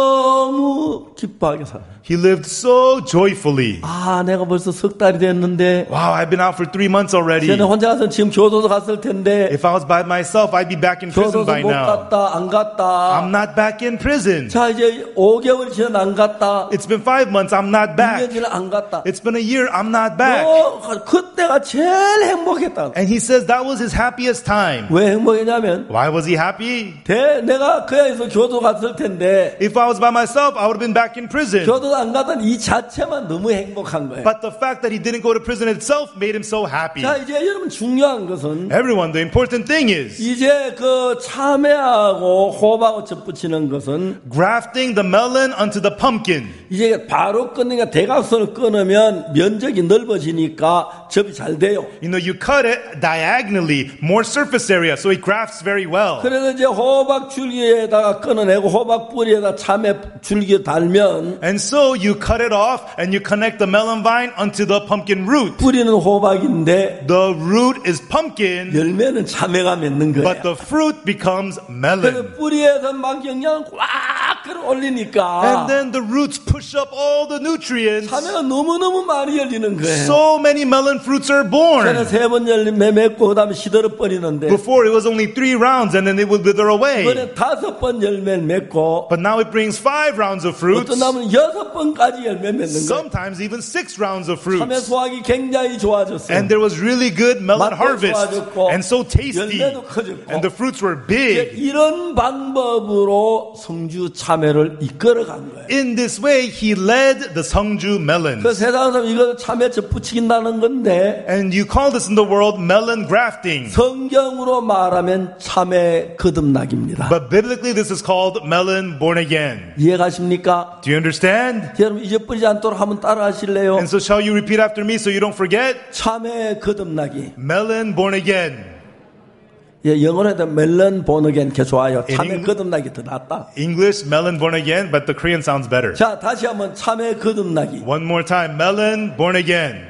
너무 기뻐하게 살아요. he lived so joyfully. 내가 벌써 석 달이 됐는데. Wow, I've been out for 3 months already. 저는 혼자 가서 지금 교도소 갔을 텐데. If I was by myself, I'd be back in prison by 교도소 못 now. 갔다, 안 갔다. I'm not back in prison. 자, 이제 5개월 지난 안 갔다. It's been 5 months, I'm not back. 2년 지난 안 갔다. It's been a year, I'm not back. 그때가 제일 행복했다. And he says that was his happiest time. 왜 행복했냐면. Why was he happy? 내가 그 안에서 교도 갔을 텐데. If I was by myself, I would have been back in prison. 교도 안 갔던 이 자체만 너무 행복한 거예요. But the fact that he didn't go to prison itself made him so happy. 자, 이제 여러분 중요한 것은 Everyone, the important thing is 이제 그 참외하고 호박하고 접붙이는 것은 grafting the melon onto the pumpkin. 이제 바로 끊으니까 대각선을 끊으면 면적이 넓어지니까 접이 잘 돼요. You cut it diagonally, more surface area, so it grafts very well. 그래서 이제 호박 줄기에다가 끊어내고 호박 뿌리에다 참외 줄기 달면 And so you cut it off and you connect the melon vine onto the pumpkin root. 뿌리는 호박인데 The root is pumpkin, 열매는 참외가 맺는 거예요. but the fruit becomes melon. 그래서 뿌리에서 막 영양을 꽉 끌어올리니까 And then the roots push up all the nutrients. 참외가 너무너무 많이 열리는 거예요. So many melon fruits are born. 저는 3번 열매 맺고 그다음에 시들어 버리는데 Before it was only 3 rounds and then it would wither away. 이번에 5번 열매를 맺고 But now it brings 5 rounds of fruits. 어떤 나무는 6번까지 열매 맺는 거예요. Sometimes even 6 rounds of 참외 fruits. 수확이 굉장히 좋아졌어요. And there was really good melon 맛도 harvest. 좋아졌고, And so tasty. 열매도 커졌고. And the fruits were big. 이런 방법으로 성주 참외 참외를 이끌어간 거예요. In this way, he led the Seongju melons. 그 세상 사람 이거 참외 접붙이긴다는 건데 And you call this in the world melon grafting. 성경으로 말하면 참외 거듭나기입니다. But biblically, this is called melon born again. 이해가십니까? Do you understand? 여러분 잊어버리지 않도록 한번 따라하실래요? And so shall you repeat after me so you don't forget? 참외 거듭나기. Melon born again. 예, 영어로 해도 멜론 본어겐 게 좋아요. 참외 In 거듭나기 더 낫다. English, melon born again, but the Korean sounds better. 자, 다시 한번 참외 거듭나기. One more time, melon born again.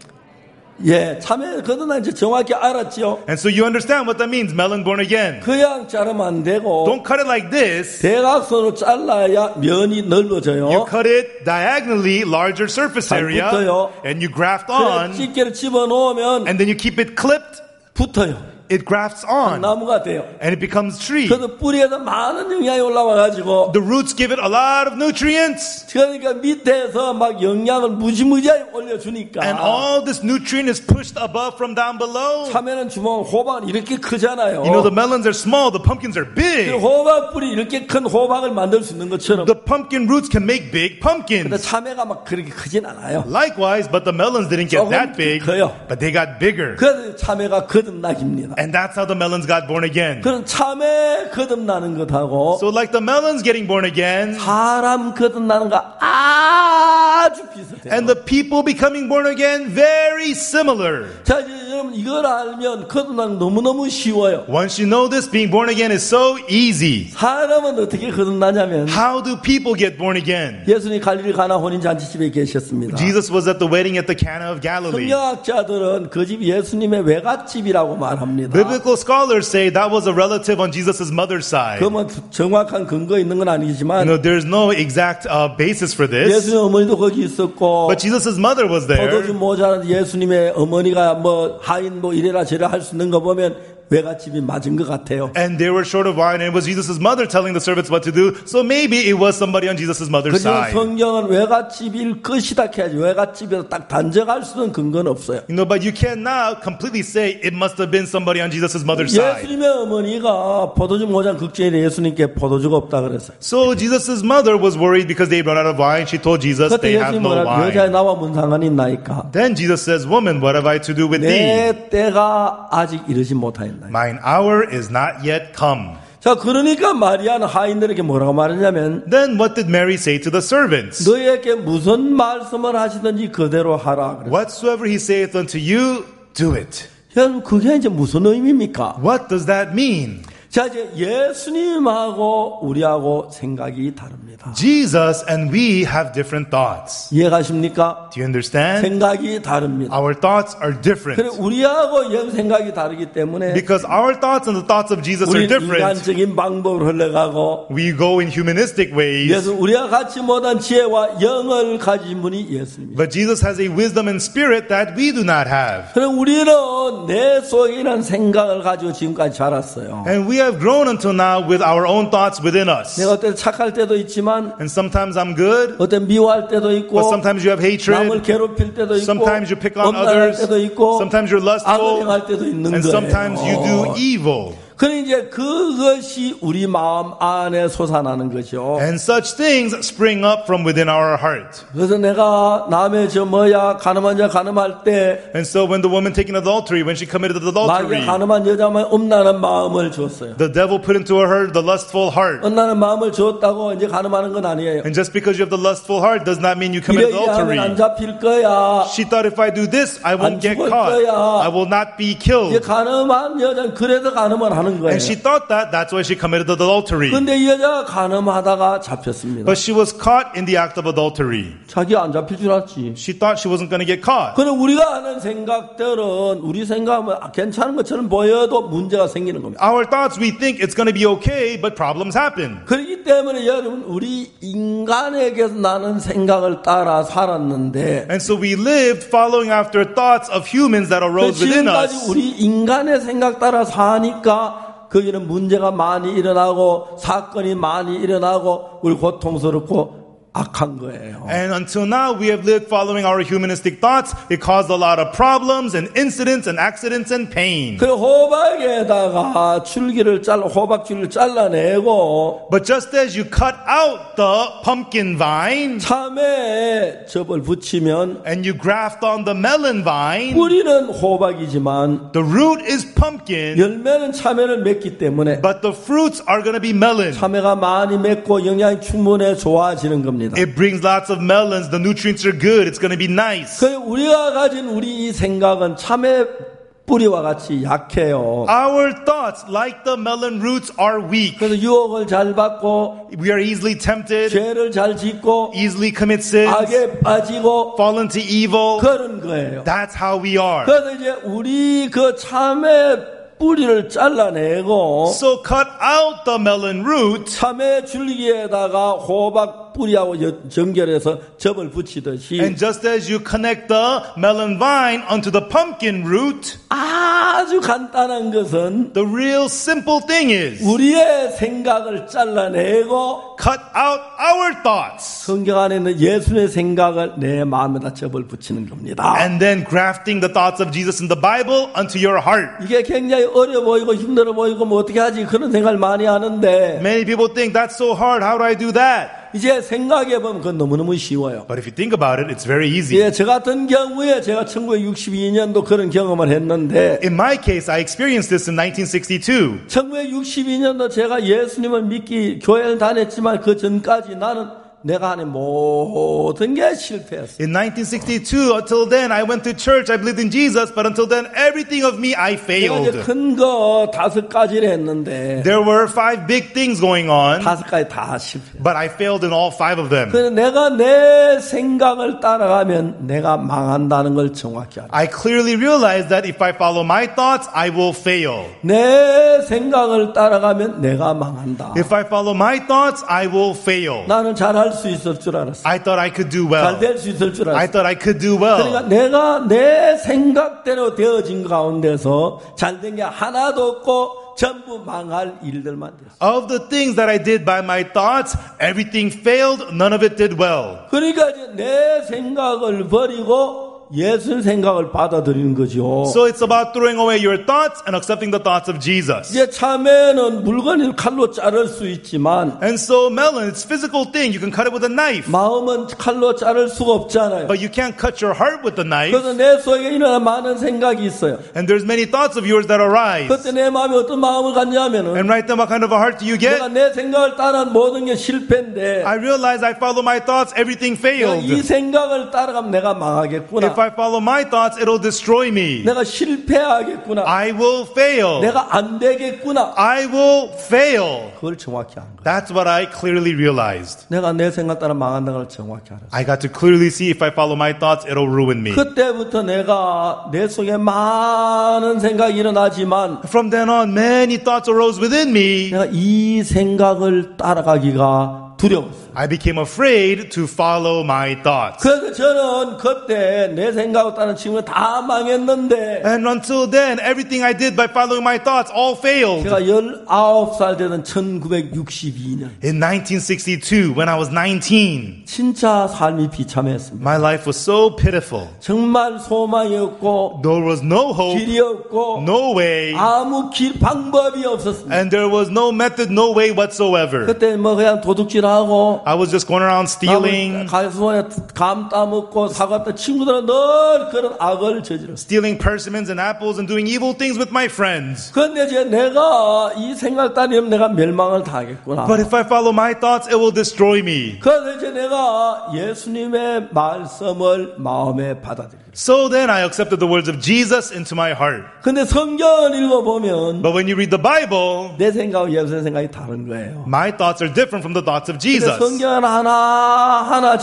예, 참외 거듭나기 정확히 알았죠? And so you understand what that means, melon born again. 그냥 자르면 안 되고 Don't cut it like this. 대각선으로 잘라야 면이 넓어져요. You cut it diagonally, larger surface 잘 area, 붙어요. and you graft 그래서 on, 집게를 집어넣으면 and then you keep it clipped, 붙어요. it grafts on, 나무가 돼요. and it becomes tree. 그래서 뿌리에서 많은 영양이 올라와가지고 The roots give it a lot of nutrients, 그러니까 밑에서 막 영양을 무지무지하게 올려주니까 and all this nutrient is pushed above from down below. 참외는 주먹 호박은 이렇게 크잖아요. You know, the melons are small, the pumpkins are 그 big. 호박 뿌리 이렇게 큰 호박을 만들 수 있는 것처럼 The pumpkin roots can make big 근데 pumpkins. 참외가 막 그렇게 크진 않아요. Likewise, but the melons didn't get that big, 커요. but they got bigger. 그래서 참외가 거듭나기입니다. And that's how the melons got born again. 그런 참외 거듭나는 것하고 So like the melons getting born again, 사람 거듭나는 거 아주 비슷해요. and the people becoming born again, very similar. 자, 이제 여러분 이걸 알면 거듭나는 거 너무너무 쉬워요. Once you know this, being born again is so easy. 사람은 어떻게 거듭나냐면 How do people get born again? 예수님이 갈릴리 가나 혼인 잔치집에 계셨습니다. Jesus was at the wedding at the Cana of Galilee. 성경학자들은 그 집 예수님의 외갓집이라고 말합니다. Biblical scholars say that was a relative on Jesus' mother's side. 그러면 정확한 근거 있는 건 아니지만 There's no exact basis for this. 예수님 어머니도 거기 있었고 But Jesus' mother was 포도주 there. 모자란 예수님의 어머니가 뭐 하인 뭐 이래라 저래라 할 수 있는 거 보면 외갓집이 맞은 것 같아요. And they were short of wine, and it was Jesus' mother telling the servants what to do. So maybe it was somebody on Jesus' mother's 그렇지만 side. 성경은 외갓집일 것이다 해야지 외갓집에서 딱 단정할 수는 근거는 없어요. But you cannot completely say it must have been somebody on Jesus' mother's side. 예수님의 어머니가 포도주 모자란 극제일에 예수님께 포도주가 없다 그랬어요. So Jesus' mother was worried because they run out of wine. She told Jesus 그때 they have 예수님 no 뭐라 여자에 wine. 나와 뭔 상관이 있나이까? Then Jesus says, "Woman, what have I to do with thee? 내 때가 아직 이르지 못하였나이까? Mine hour is not yet come." 자, 그러니까 마리아는 하인들에게 뭐라고 말했냐면 Then what did Mary say to the servants? 너희에게 무슨 말씀을 하시든지 그대로 하라. 그랬어요. Whatsoever he saith unto you, do it. 여러분 그게 이제 무슨 의미입니까? What does that mean? 자, 이제 예수님하고 우리하고 생각이 다릅니다. Jesus and we have different thoughts. 이해가십니까? Do you understand? 생각이 다릅니다. Our thoughts are 그래 different. 우리하고 생각이 다르기 때문에 Because our thoughts and the thoughts of Jesus are 우리는 different. 인간적인 방법을 흘러가고 We go in humanistic ways. 예수 우리가 갖지 못한 지혜와 영을 가진 분이 예수님입니다. But Jesus has a wisdom and spirit that we do not have. 그럼 우리는 내 속에 있는 생각을 가지고 지금까지 자랐어요. And we have grown until now with our own thoughts within us. 내가 어때 착할 때도 있지만 And sometimes I'm good, 어때 미워할 때도 있고 but sometimes you have 남을 hatred. 괴롭힐 때도 있고 Sometimes you pick on 엄란할 others. 때도 있고 Sometimes you're 악을 lustful. 행할 때도 있는 And 거예요. sometimes you do evil. 그래 이제 그것이 우리 마음 안에 솟아나는 거죠. And such things spring up from within our heart. 그래서 내가 남의 저 뭐야 가늠한 자 가늠할 때 And so when the woman taking adultery, when she committed adultery, 나에게 가늠한 여자만 음란한 마음을 줬어요. the devil put into her the lustful heart. 음란한 마음을 줬다고 이제 가늠하는 건 아니에요. And just because you have the lustful heart does not mean you commit 이래 하면 안 adultery. 잡힐 거야. She thought if I do this, I 안 won't get 죽을 caught. 거야. I will not be 이제 killed. 가늠한 여자는 그래도 가늠을 하는 거예요. And she thought that's why she committed adultery. 근데 이 여자가 가늠하다가 잡혔습니다. But she was caught in the act of adultery. 자기 안 잡힐 줄 알지. She thought she wasn't going to get caught. 그럼 우리가 하는 생각들은 우리 생각하면 괜찮은 것처럼 보여도 문제가 생기는 겁니다. Our thoughts, we think it's going to be okay, but problems happen. 그렇기 때문에 여러분 우리 인간에게서 나는 생각을 따라 살았는데 And so we lived following after thoughts of humans that arose within 지금까지 us. 우리 인간의 생각 따라 사니까 거기는 문제가 많이 일어나고 사건이 많이 일어나고 우리 고통스럽고 악한 거예요. And until now, we have lived following our humanistic thoughts. It caused a lot of problems and incidents and accidents and pain. 그 호박에다가 호박줄을 잘라내고 But just as you cut out the pumpkin vine 참외에 접을 붙이면 and you graft on the melon vine, 뿌리는 호박이지만 the root is pumpkin, 열매는 참외를 맺기 때문에 but the fruits are going to be melon. 참외가 많이 맺고 영양이 충분해 좋아지는 겁니다. It brings lots of melons. The nutrients are good. It's going to be nice. 그 우리가 가진 우리 이 생각은 참외 뿌리와 같이 약해요. Our thoughts, like the melon roots, are weak. 그래서 유혹을 잘 받고 We are easily tempted, 죄를 잘 짓고 easily commit sins, 악에 빠지고 fall into evil. 그런 거예요. That's how we are. 그래서 이제 우리 그 참외 뿌리를 잘라내고 So cut out the melon root 참외 줄기에다가 호박 뿌리하고 연결해서 접을 붙이듯이 and just as you connect the melon vine onto the pumpkin root, 아주 간단한 것은 the real simple thing is 우리의 생각을 잘라내고 cut out our thoughts 성경 안에 있는 예수의 생각을 내 마음에다 접을 붙이는 겁니다. and then grafting the thoughts of Jesus in the Bible onto your heart. 이게 굉장히 어려워 보이고 힘들어 보이고 뭐 어떻게 하지 그런 생각을 많이 하는데 Many people think that's so hard. How do I do that? 이제 생각해 보면 그건 너무너무 쉬워요. But if you think about it, it's very easy. 예, 저 같은 경우에 제가 1962년도 그런 경험을 했는데 In my case, I experienced this in 1962. 1962년도 제가 예수님을 믿기 교회를 다녔지만 그 전까지 나는 내가 하는 모든 게 실패했어. In 1962, until then, I went to church. I believed in Jesus, but until then, everything of me, I 내가 failed. 이제 큰 거 5가지를 했는데 There were 5 big things going on, 5가지 다 실패. but I failed in all 5 of them. 그래서 내가 내 생각을 따라가면 내가 망한다는 걸 정확히 알아. I clearly realized that if I follow my thoughts, I will fail. 내 생각을 따라가면 내가 망한다. If I follow my thoughts, I will fail. 나는 잘할 수 있을 줄 알았어. I thought I could do well. 잘 될 수 있을 줄 I 알았어. thought I could do 그러니까 well. 내가 내 생각대로 되어진 가운데서 잘된 게 하나도 없고 전부 망할 일들만 됐어. Of the things that I did by my thoughts, everything failed. None of it did well. 그러니까 이제 내 생각을 버리고 예수 생각을 받아들이는 거죠. So it's about throwing away your thoughts and accepting the thoughts of Jesus. 이제 참외는 물건을 칼로 자를 수 있지만 And so melon, it's a physical thing. You can cut it with a knife. 마음은 칼로 자를 수가 없잖아요. But you can't cut your heart with the knife. 그래서 내 속에 일어나는 많은 생각이 있어요. And there's many thoughts of yours that arise. 그때 내 마음이 어떤 마음을 갖냐면은 And right then, what kind of a heart do you 내가 get? 내 생각을 따라한 모든 게 실패인데 I realize I follow my thoughts, everything 내가 failed. 이 생각을 따라가면 내가 망하겠구나. If I follow my thoughts, it'll destroy me. 내가 실패하겠구나. I will fail. 내가 안 되겠구나. I will fail. 그걸 정확히 안 거야. That's what I clearly realized. 내가 내 생각 따라 망한다는 걸 정확히 알았어. I got to clearly see if I follow my thoughts, it'll ruin me. 그때부터 내가 내 속에 많은 생각이 일어나지만 From then on, many thoughts arose within me. 내가 이 생각을 따라가기가 두려웠어요. I became afraid to follow my thoughts. 그래서 저는 그때 내 생각을 따른 친구가 다 망했는데 And until then, everything I did by following my thoughts all failed. 제가 19살 되던 1962년 In 1962, when I was 19, 진짜 삶이 비참했습니다. my life was so pitiful. 정말 소망이 없고 There was no hope, 길이 없고 no way, 아무 방법이 없었습니다. and there was no method, no way whatsoever. 그때 뭐 그냥 도둑질하고 I was just going around stealing, 가수원에 감 따먹고 사과 따 친구들은 늘 그런 악을 저질렀어요. stealing persimmons and apples and doing evil things with my friends. 그런데 이제 내가 이 생각 따르면 내가 멸망을 당하겠구나. But if I follow my thoughts, it will destroy me. 그래서 이제 내가 예수님의 말씀을 마음에 받아들였어요. So then I accepted the words of Jesus into my heart. 근데 성경을 읽어보면 But when you read the Bible, 내 생각과 예수의 생각이 다른 거예요. my thoughts are different from the thoughts of 근데 Jesus. 성경을 하나하나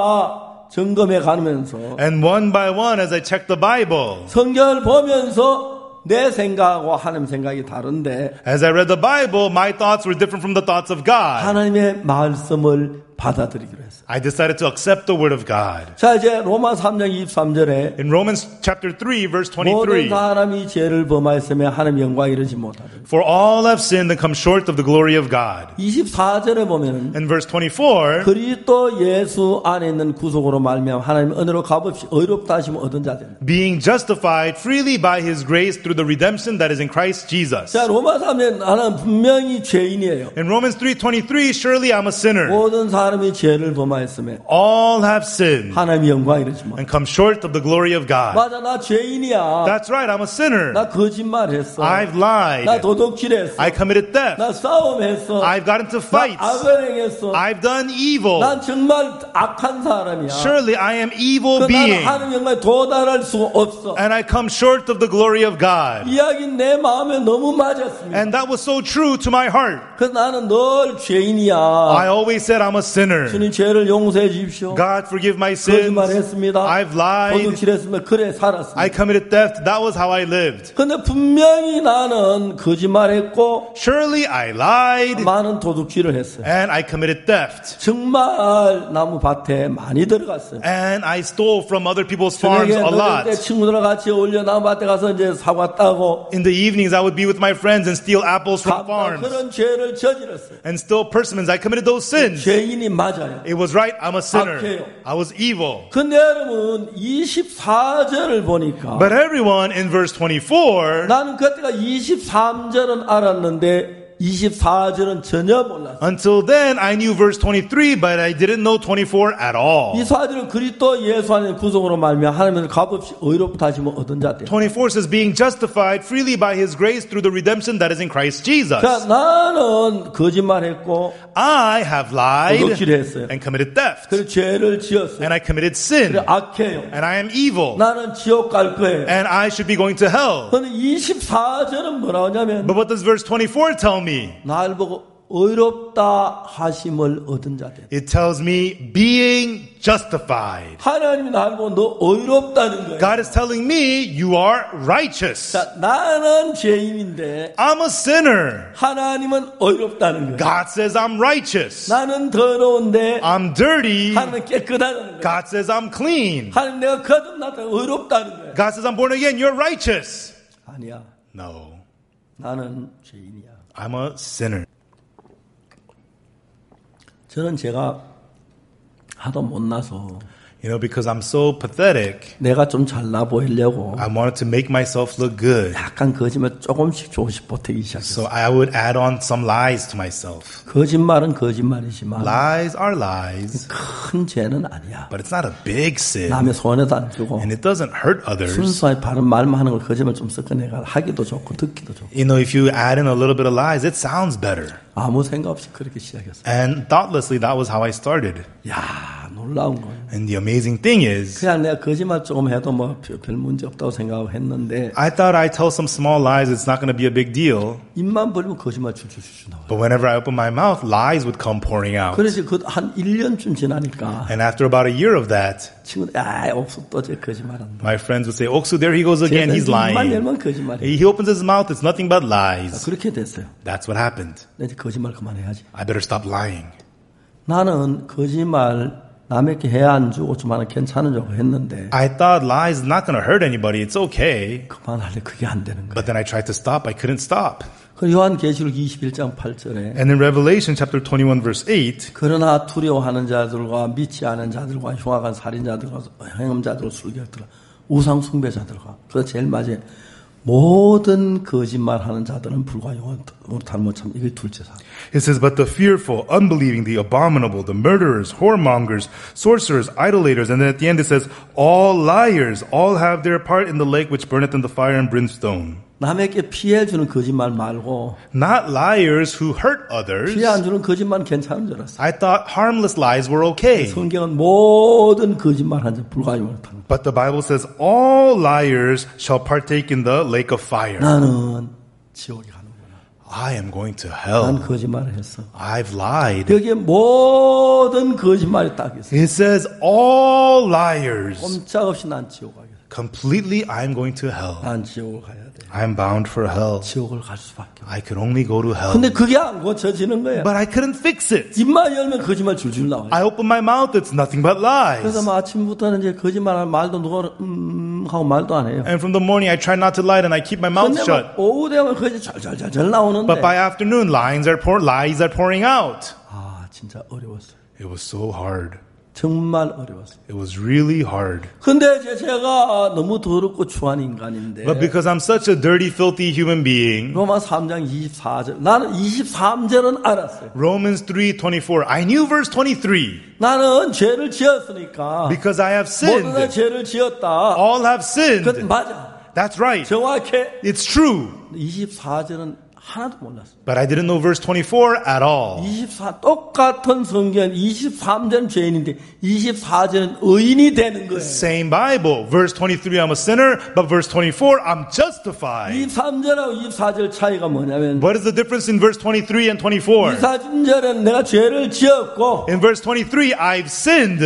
제가 점검해 가면서 And one by one, as I checked the Bible, 성경을 보면서 내 생각과 하나님 생각이 다른데 as I read the Bible, my thoughts were different from the thoughts of God. 하나님의 말씀을 받아들이기로 했어요. I decided to accept the word of God. 자, 이제 로마 3장 23절에 In Romans chapter 3, verse 모든 23, 사람이 죄를 범하였으며 하나님 영광 이르지 못하더라. for all have sinned and come short of the glory of God. 24절에 보면은 In verse 24, 그리스도 예수 안에 있는 구속으로 말미암아 하나님 은혜로 값없이 의롭다 하심을 얻은 자들. being justified freely by his grace through the redemption that is in Christ Jesus. 자, 로마 3장 나는 분명히 죄인이에요. In Romans 3:23, surely I'm a sinner. 모든 사람이 죄를 범하였으며 All have sinned 하나님의 영광 이르지 못. and come short of the glory of God. 맞아, 나 죄인이야. That's right, I'm a sinner. 나 거짓말했어. I've lied. 나 도둑질했어. I committed theft. 나 싸움했어. I've got into 나 fights. 악을 행했어. I've done evil. 난 정말 악한 사람이야. Surely I am evil 나는 being. 하나님 영광에 도달할 수 없어. And I come short of the glory of God. 이야기 내 마음에 너무 맞았습니다. And that was so true to my heart. 그래서 나는 늘 죄인이야. I always said I'm a sinner. 주님 죄를 용서해 주십시오. God forgive my sins. 거짓말했습니다. I've lied. 도둑질했습니다. 그래 살았습니다. I committed theft. That was how I lived. 근데 분명히 나는 거짓말했고 Surely I lied. 많은 도둑질을 했어요. And I committed theft. 정말 나무 밭에 많이 들어갔어요. And I stole from other people's farms 저녁에 a lot. 때 친구들과 같이 어울려 나무 밭에 가서 이제 사과 따고 In the evenings, I would be with my friends and steal apples from farms 그런 죄를 저질렀어요. and steal persimmons. I committed those sins. 죄인이 맞아요. It was right. I'm a sinner. 악해요. I was evil. 근데 여러분 24절을 보니까 But everyone in verse 24, 나는 그때가 23절은 알았는데 24절은 전혀 몰랐어요. until then, I knew verse 23, but I didn't know 24 at all. 24절은 그리스도 예수 안에 구속으로 말미암아 하나님의 값없이 의롭다 하심을 얻은 자들. 24 says, being justified freely by his grace through the redemption that is in Christ Jesus. 자, 나는 거짓말했고 I have lied 도둑질했어요. and committed theft. 그리고 죄를 지었어요. And I committed sin. 그리고 악해요. And I am evil. 나는 지옥 갈 거예요. And I should be going to hell. 근데 24절은 뭐라 하냐면 But what does verse 24 tell me? 날 보고 의롭다 하심을 얻은 자들. It tells me being justified. 하나님이 날 보고 너 의롭다는 거예요. God is telling me you are righteous. 자, 나는 죄인인데 I'm a sinner. 하나님은 의롭다는 거예요. God says I'm righteous. 나는 더러운데 I'm dirty. 하나님은 깨끗하다는 거예요. God says I'm clean. 하나님 내가 거듭났다 의롭다는 거예요. God says I'm born again. You're righteous. 아니야. No, 나는 죄인이야. I'm a sinner. 저는 제가 하도 못나서 You know, because I'm so pathetic, 내가 좀 잘나 보이려고 I wanted to make myself look good. 약간 거짓말 조금씩 보태기 시작했어요. So I would add on some lies to myself. 거짓말은 거짓말이지만 Lies are lies, 큰 죄는 아니야. but it's not a big sin. 남의 손에도 안 주고 And it doesn't hurt others. 순수하게 바른 말만 하는 걸 거짓말 좀 섞어내가 하기도 좋고 듣기도 좋고 You know, if you add in a little bit of lies, it sounds better. 아무 생각 없이 그렇게 시작했어요. And thoughtlessly, that was how I started. 야, 놀라운 거예요. And the amazing thing is, 그냥 내가 거짓말 조금 해도 뭐 별 문제 없다고 생각하고 했는데 I thought I tell some small lies, it's not going to be a big deal. 입만 벌리면 거짓말 줄줄 나와요. But whenever I open my mouth, lies would come pouring out. 그래서 한 1년쯤 지나니까 And after about a year of that, 친구들 옥수 또 제 거짓말한다. my friends would say, Oksu, there he goes again, he's 입만 lying. 열면 거짓말해. He opens his mouth, it's nothing but lies. 그렇게 됐어요. That's what happened. 내 이제 거짓말 그만해야지. I better stop lying. 나는 거짓말 남에게 해 안 주고 좀 하나 괜찮은 줄 했는데 I thought lies is not going to hurt anybody, it's okay. 그만할래 그게 안 되는 거예요. But then I tried to stop, I couldn't stop. 그 요한계시록 21장 8절에 And in Revelation chapter 21 verse 8, 그러나 두려워하는 자들과 믿지 않은 자들과 흉악한 살인자들과 행음자들과 술객들과 우상 숭배자들과 그래서 제일 마지막에 모든 거짓말하는 자들은 불과 영원 탈못 참 이게 둘째 사. it says, but the fearful, unbelieving, the abominable, the murderers, whoremongers, sorcerers, idolaters, and then at the end it says, all liars, all have their part in the lake which burneth in the fire and brimstone. 남에게 피해 주는 거짓말 말고 Not liars who hurt others. 피해 안 주는 거짓말은 괜찮은 줄 알았어요. I thought harmless lies were okay. 성경은 모든 거짓말한 자 불과 영원 탈. But the Bible says, all liars shall partake in the lake of fire. 나는 지옥에 가는구나. I am going to 난 hell. 거짓말을 했어. I've lied. 여기에 모든 거짓말이 딱 있어. It says all liars. 꼼짝없이 난 지옥 가겠어. Completely, I'm going to hell. 난 지옥을 가야 돼. I'm bound for hell. 지옥을 갈 수밖에 없어. I could only go to hell. 근데 그게 안 고쳐지는 거야. But I couldn't fix it. 입만 열면 거짓말 줄줄 나와요. I open my mouth, it's nothing but lies. 그래서 뭐 아침부터는 이제 거짓말하는 말도 누가 하고 말도 안 해요. And from the morning, I try not to lie and I keep my mouth 근데 shut. 뭐 오후 되면 거짓 잘 나오는데. But by afternoon, lies are pouring out. 아 진짜 어려웠어요. It was so hard. 정말 어려웠어요. It was really hard. 근데 제가 너무 더럽고 추한 인간인데. But because I'm such a dirty, filthy human being, 로마 3장 24절. 나는 23절은 알았어요. Romans 3:24. I knew verse 23. 나는 죄를 지었으니까. Because I have 모든 다 sinned. 죄를 지었다. All have sinned. 그 맞아. That's right. 정확해. It's true. 24절은 하나도 몰랐어요. But I didn't know verse 24 at all. 24 똑같은 성경 23절은 죄인인데 24절은 의인이 되는 거예요. Same Bible. Verse 23, I'm a sinner. But verse 24, I'm justified. 23절하고 24절 차이가 뭐냐면 What is the difference in verse 23 and 24? 23절은 내가 죄를 지었고 In verse 23, I've sinned.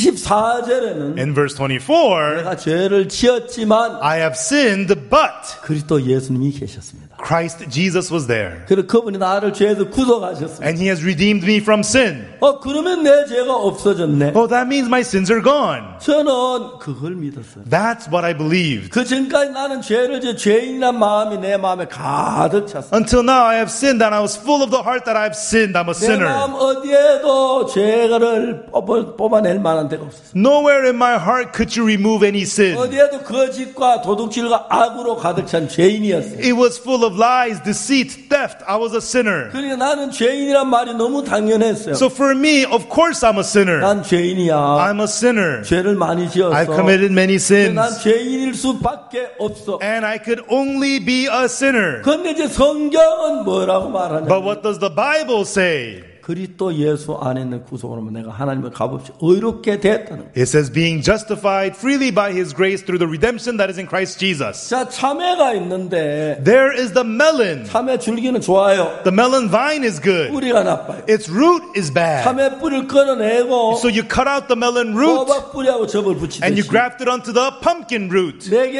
24절에는 In verse 24, 내가 죄를 지었지만 I have sinned, but 그리스도 예수님이 계셨습니다. Christ Jesus was there. 그래서 그분이 나를 죄에서 구속하셨습니다. And He has redeemed me from sin. 그러면 내 죄가 없어졌네. Oh, that means my sins are gone. 저는 그걸 믿었어요. That's what I believed. 그 전까지 나는 죄를 지 죄인이란 마음이 내 마음에 가득 찼어요. Until now, I have sinned and I was full of the heart that I have sinned. I'm a 내 sinner. 마음 어디에도 죄를 뽑아낼 만한 데가 없었어요. Nowhere in my heart could you remove any sin. 어디에도 거짓과 도둑질과 악으로 가득 찬 죄인이었어요. It was full of lies, deceit, theft. I was a sinner. 그러니까 나는 죄인이란 말이 너무 당연했어요. So for me, of course I'm a sinner. 난 죄인이야. I'm a sinner. 죄를 많이 지었어. I've committed many sins. 난 죄인일 수밖에 없어. And I could only be a sinner. 근데 이제 성경은 뭐라고 말하냐? But what does the Bible say? 그리스도 예수 안에 있는 구속으로 내가 하나님을 값없이 의롭게 됐다는 거예요. It says being justified freely by His grace through the redemption that is in Christ Jesus. 자, 참외가 있는데 There is the melon. 참외 줄기는 좋아요. The melon vine is good. 뿌리가 나빠요. Its root is bad. 참외 뿌리를 끊어내고 So you cut out the melon root 호박 뿌리하고 접을 and you 붙이듯이 graft it onto the pumpkin root. 내게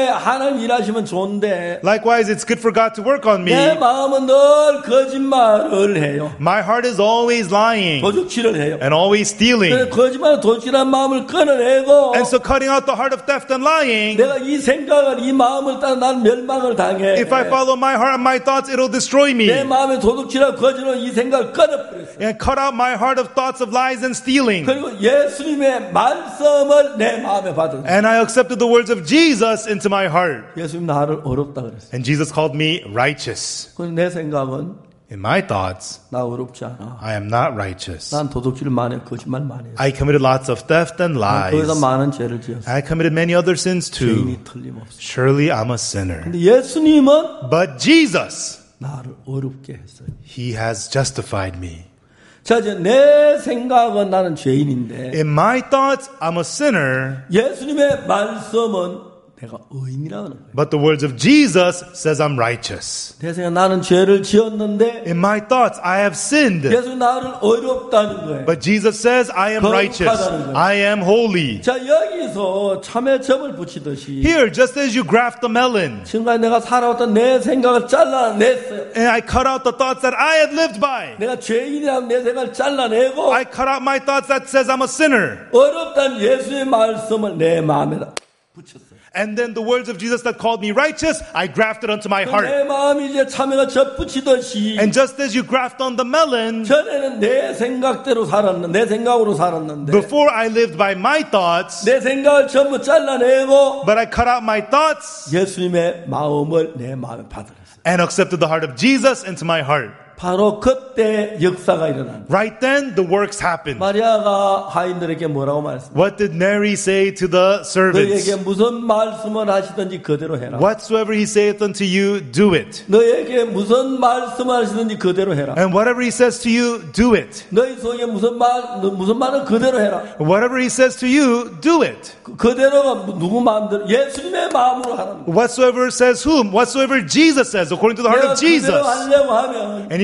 하나님 일하시면 좋은데 Likewise, it's good for God to work on me. 내 마음은 늘 거짓말을 해요. My heart is always lying 도둑질을 해요. and always stealing. 그래서 거짓말 도둑질한 마음을 끊어내고 And so cutting out the heart of theft and lying, 내가 이 생각을 이 마음을 따라 난 멸망을 당해. if I follow my heart and my thoughts, it'll destroy me. 내 마음에 도둑질하고 거짓으로 이 생각을 끊어버렸어요. And cut out my heart of thoughts of lies and stealing. 그리고 예수님의 말씀을 내 마음에 받은. And I accepted the words of Jesus into my heart. 예수님 나를 어렵다 그랬어요. And Jesus called me righteous. 그래서 내 생각은 In my thoughts, 나 어렵지 않아. I am not righteous. 난 도둑질 많이 해, 거짓말 많이 했어. I committed lots of theft and lies. 거기서 많은 죄를 지었어. I committed many other sins too. 죄인이 틀림없어. Surely I'm a sinner. 근데 예수님은 But Jesus, 나를 어렵게 했어요. He has justified me. 자, 이제 내 생각은 나는 죄인인데 In my thoughts, I'm a sinner. 예수님의 말씀은 내가 의인이라는 거예요. But the words of Jesus says I'm righteous. 내 생각 나는 죄를 지었는데 In my thoughts, I have sinned. 예수 나를 어렵다는 거예요. But Jesus says I am righteous. I am holy. 자, 여기서 참외점을 붙이듯이 Here, just as you graft the melon, 지금까지 내가 살아왔던 내 생각을 잘라냈어요. and I cut out the thoughts that I had lived by. 내가 죄인이라는 내 생각을 잘라내고 I cut out my thoughts that says I'm a sinner. 어렵다는 예수의 말씀을 내 마음에다 붙였어요. And then the words of Jesus that called me righteous, I grafted onto my heart. 내 마음이 이제 참외가 접붙이듯이 And just as you graft on the melon, 전에는 내 생각대로 살았는데 내 생각으로 살았는데 before I lived by my thoughts, 내 생각을 전부 잘라내고 but I cut out my thoughts 예수님의 마음을 내 마음에 받아들였어요. and accepted the heart of Jesus into my heart. 바로 그때 역사가 일어난 거예요. Right then, the works happened. 마리아가 하인들에게 뭐라고 말했습니까? What did Mary say to the servants? 너에게 무슨 말씀을 하시든지 그대로 해라. Whatsoever he saith unto you, do it. 너에게 무슨 말씀을 하시든지 그대로 해라. And whatever he says to you, do it. 너희 속에 무슨 말은 그대로 해라. Whatever he says to you, do it. 그대로가 누구 마음대로 예수님의 마음으로 하라. Whatsoever says whom? Whatsoever Jesus says, according to the heart 내가 of Jesus. 그대로 하려고 하면 And if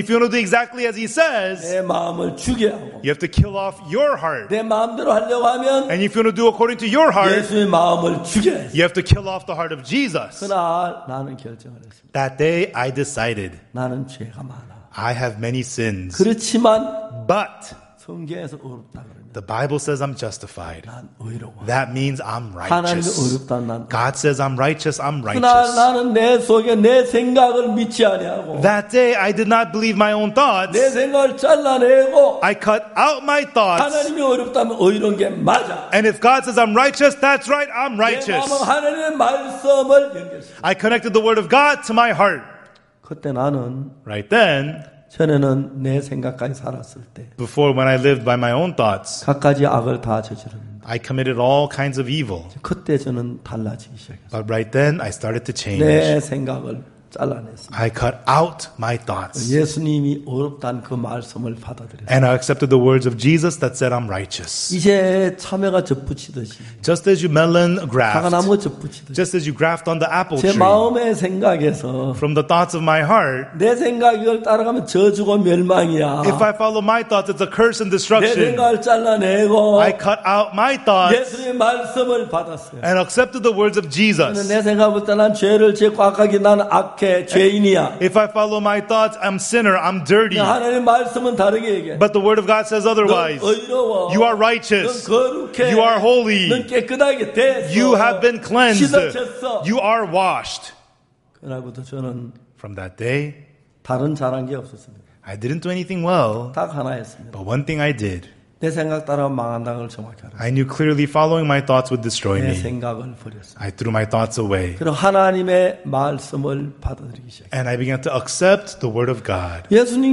if you want to do exactly as he says, 내 마음을 죽여야 하고 you have to kill off your heart. 내 마음대로 하려고 하면 And if you want to do according to your heart, 예수의 마음을 죽여야 해. you have to kill off the heart of Jesus. 그날 나는 결정을 했습니다. That day I decided, 나는 죄가 많아. I have many sins. 그렇지만 But 성경에서 어렵다 그러면 the Bible says I'm justified. 난 의로워. That means I'm 하나님이 righteous. 어렵다 난. God says I'm righteous, I'm 그날 righteous. 나는 내 속에 내 생각을 믿지 아니하고 That day I did not believe my own thoughts. 내 생각을 잘라내고 I cut out my thoughts. 하나님이 어렵다면 의로운 게 맞아. And if God says I'm righteous, that's right, I'm 내 righteous. 마음은 하나님의 말씀을 연결시켜. I connected the word of God to my heart. 그때 나는 Right then, 전에는 내 생각까지 살았을 때 before when I lived by my own thoughts, 갖가지 악을 다 저지르는데 I committed all kinds of evil. 그때 저는 달라지기 시작했어요. But right then, I started to change. 내 생각을 잘라냈습니다. I cut out my thoughts. 예수님이 어렵다는 그 말씀을 받아들였어요. And I accepted the words of Jesus that said I'm righteous. 이제 참외가 젖붙이듯이 Just as you melon graft, 사과나무가 젖붙이듯이 just as you graft on the apple 제 tree, 마음의 생각에서 from the thoughts of my heart, 내 생각을 따라가면 저주고 멸망이야. if I follow my thoughts, it's a curse and 내 destruction. 생각을 잘라내고 I cut out my thoughts 예수님의 말씀을 받았어요. and accepted the words of Jesus. 내 생각부터 난 죄를 짓고 악하기 나는 악해 죄인이야. If I follow my thoughts, I'm sinner, I'm dirty. 하나님의 말씀은 다르게 얘기해. But the word of God says 넌 otherwise. 의로워. You are 넌 righteous. 거룩해. You are holy. 넌 깨끗하게 됐어. You have been cleansed. 씻어졌어. You are washed. 그날부터 저는 From that day, 다른 잘한 게 없었습니다. I didn't do anything well, 딱 하나였습니다. but one thing I did. 내 생각 따라 망한다는 걸 정확히 알았어요. I knew clearly following my thoughts would destroy 내 me. 생각을 버렸어요. I threw my thoughts away. 그럼 하나님의 말씀을 받아들이기 시작했어요. And I began to accept the word of God.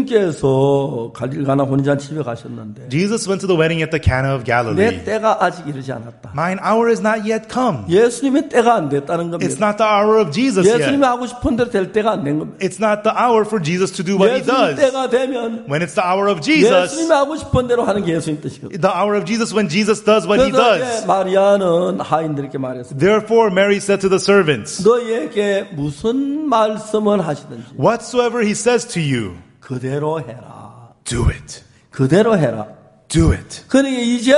예수님께서 갈릴가나 혼인잔치집에 가셨는데 Jesus went to the wedding at the Cana of 내 Galilee. 때가 아직 이르지 않았다. Mine hour is not yet come. 예수님의 때가 안 됐다는 It's 겁니다. not the hour of Jesus 예수님이 yet. 하고 싶은 대로 될 때가 안 된 겁니다. It's not the hour for Jesus to do what he 예수님 does. 때가 되면 When it's the hour of Jesus, 예수님이 하고 싶은 대로 하는 게 예수님 뜻이거든요. the hour of Jesus when Jesus does what he 그래서 does. 이제 마리아는 하인들에게 말했습니다. Therefore Mary said to the servants, 너희에게 무슨 말씀을 하시든지 whatsoever he says to you, 그대로 해라. do it. 그대로 해라. Do it. 그러니까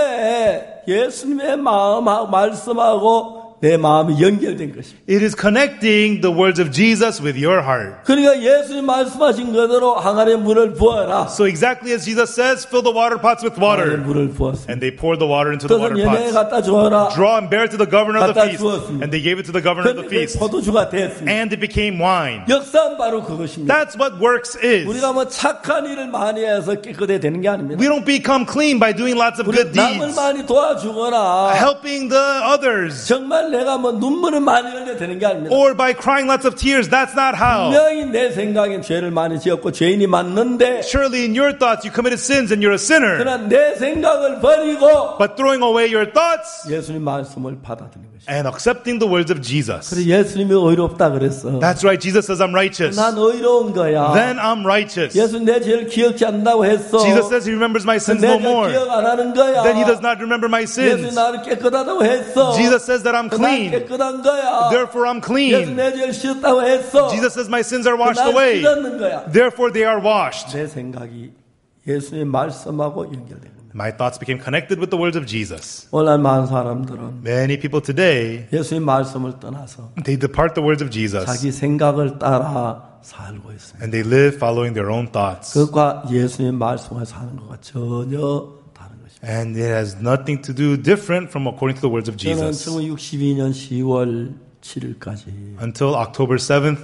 이제 예수님의 마음하고 말씀하고 내 마음이 연결된 것입니다. It is connecting the words of Jesus with your heart. 그러니까 예수님 말씀하신 그대로 항아리에 물을 부어라. So exactly as Jesus says, fill the water pots with 항아리에 water. 물을 부었습니다. And they poured the water into the water 그것은 얘네에 pots. 갖다 주어라. Draw and bear it to the governor of the 갖다 feast. 주었습니다. And they gave it to the governor of the 그런데 feast. 포도주가 됐습니다. And it became wine. 역사는 바로 그것입니다. That's what works is. 우리가 뭐 착한 일을 많이 해서 깨끗해 되는 게 아닙니다. We don't become clean by doing lots of 우리 good 남을 deeds. 많이 도와주거나 Helping the others. 정말 내가 뭐 눈물을 많이 흘려 되는 게 아닙니다. Or by crying lots of tears. That's not how. 분명히 내 생각엔 죄를 많이 지었고 죄인이 맞는데 Surely in your thoughts you committed sins and you're a sinner. 그러나 내 생각을 버리고 But throwing away your thoughts 예수님 말씀을 받아들이는 것입니다. and accepting the words of Jesus. 그래서 예수님이 의롭다 그랬어. That's right. Jesus says I'm righteous. 난 의로운 거야. Then I'm righteous. 예수 내 죄를 기억지 않는다고 했어. Jesus says he remembers my sins 내 no 죄를 more. 기억 안 하는 거야. Then he does not remember my 예수 sins. 나를 깨끗하다고 했어. Jesus says that I'm 난 clean. 깨끗한 거야. Therefore I'm 예수 clean. 내 죄를 씻었다고 했어. Jesus says my sins are washed 난 away. 씻었는 거야. Therefore they are washed. 내 생각이 예수님의 말씀하고 연결된 겁니다. My thoughts became connected with the words of Jesus. 오늘 많은 사람들은 Many people today, 예수님 말씀을 떠나서 they depart the words of Jesus 자기 생각을 따라 살고 있습니다. and they live following their own thoughts. 그것과 예수님 말씀을 사는 것과 전혀 다른 것입니다. And it has nothing to do different from according to the words of 저는 Jesus. 1962년 10월 7일까지 Until October 7th,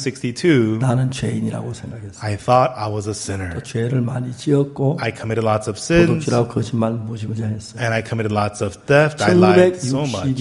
1962, 나는 죄인이라고 생각했어요. I thought I was a sinner. 죄를 많이 지었고 I committed lots of sins 도둑질하고 거짓말 무지무지 했어요. and I committed lots of theft. I lied so much.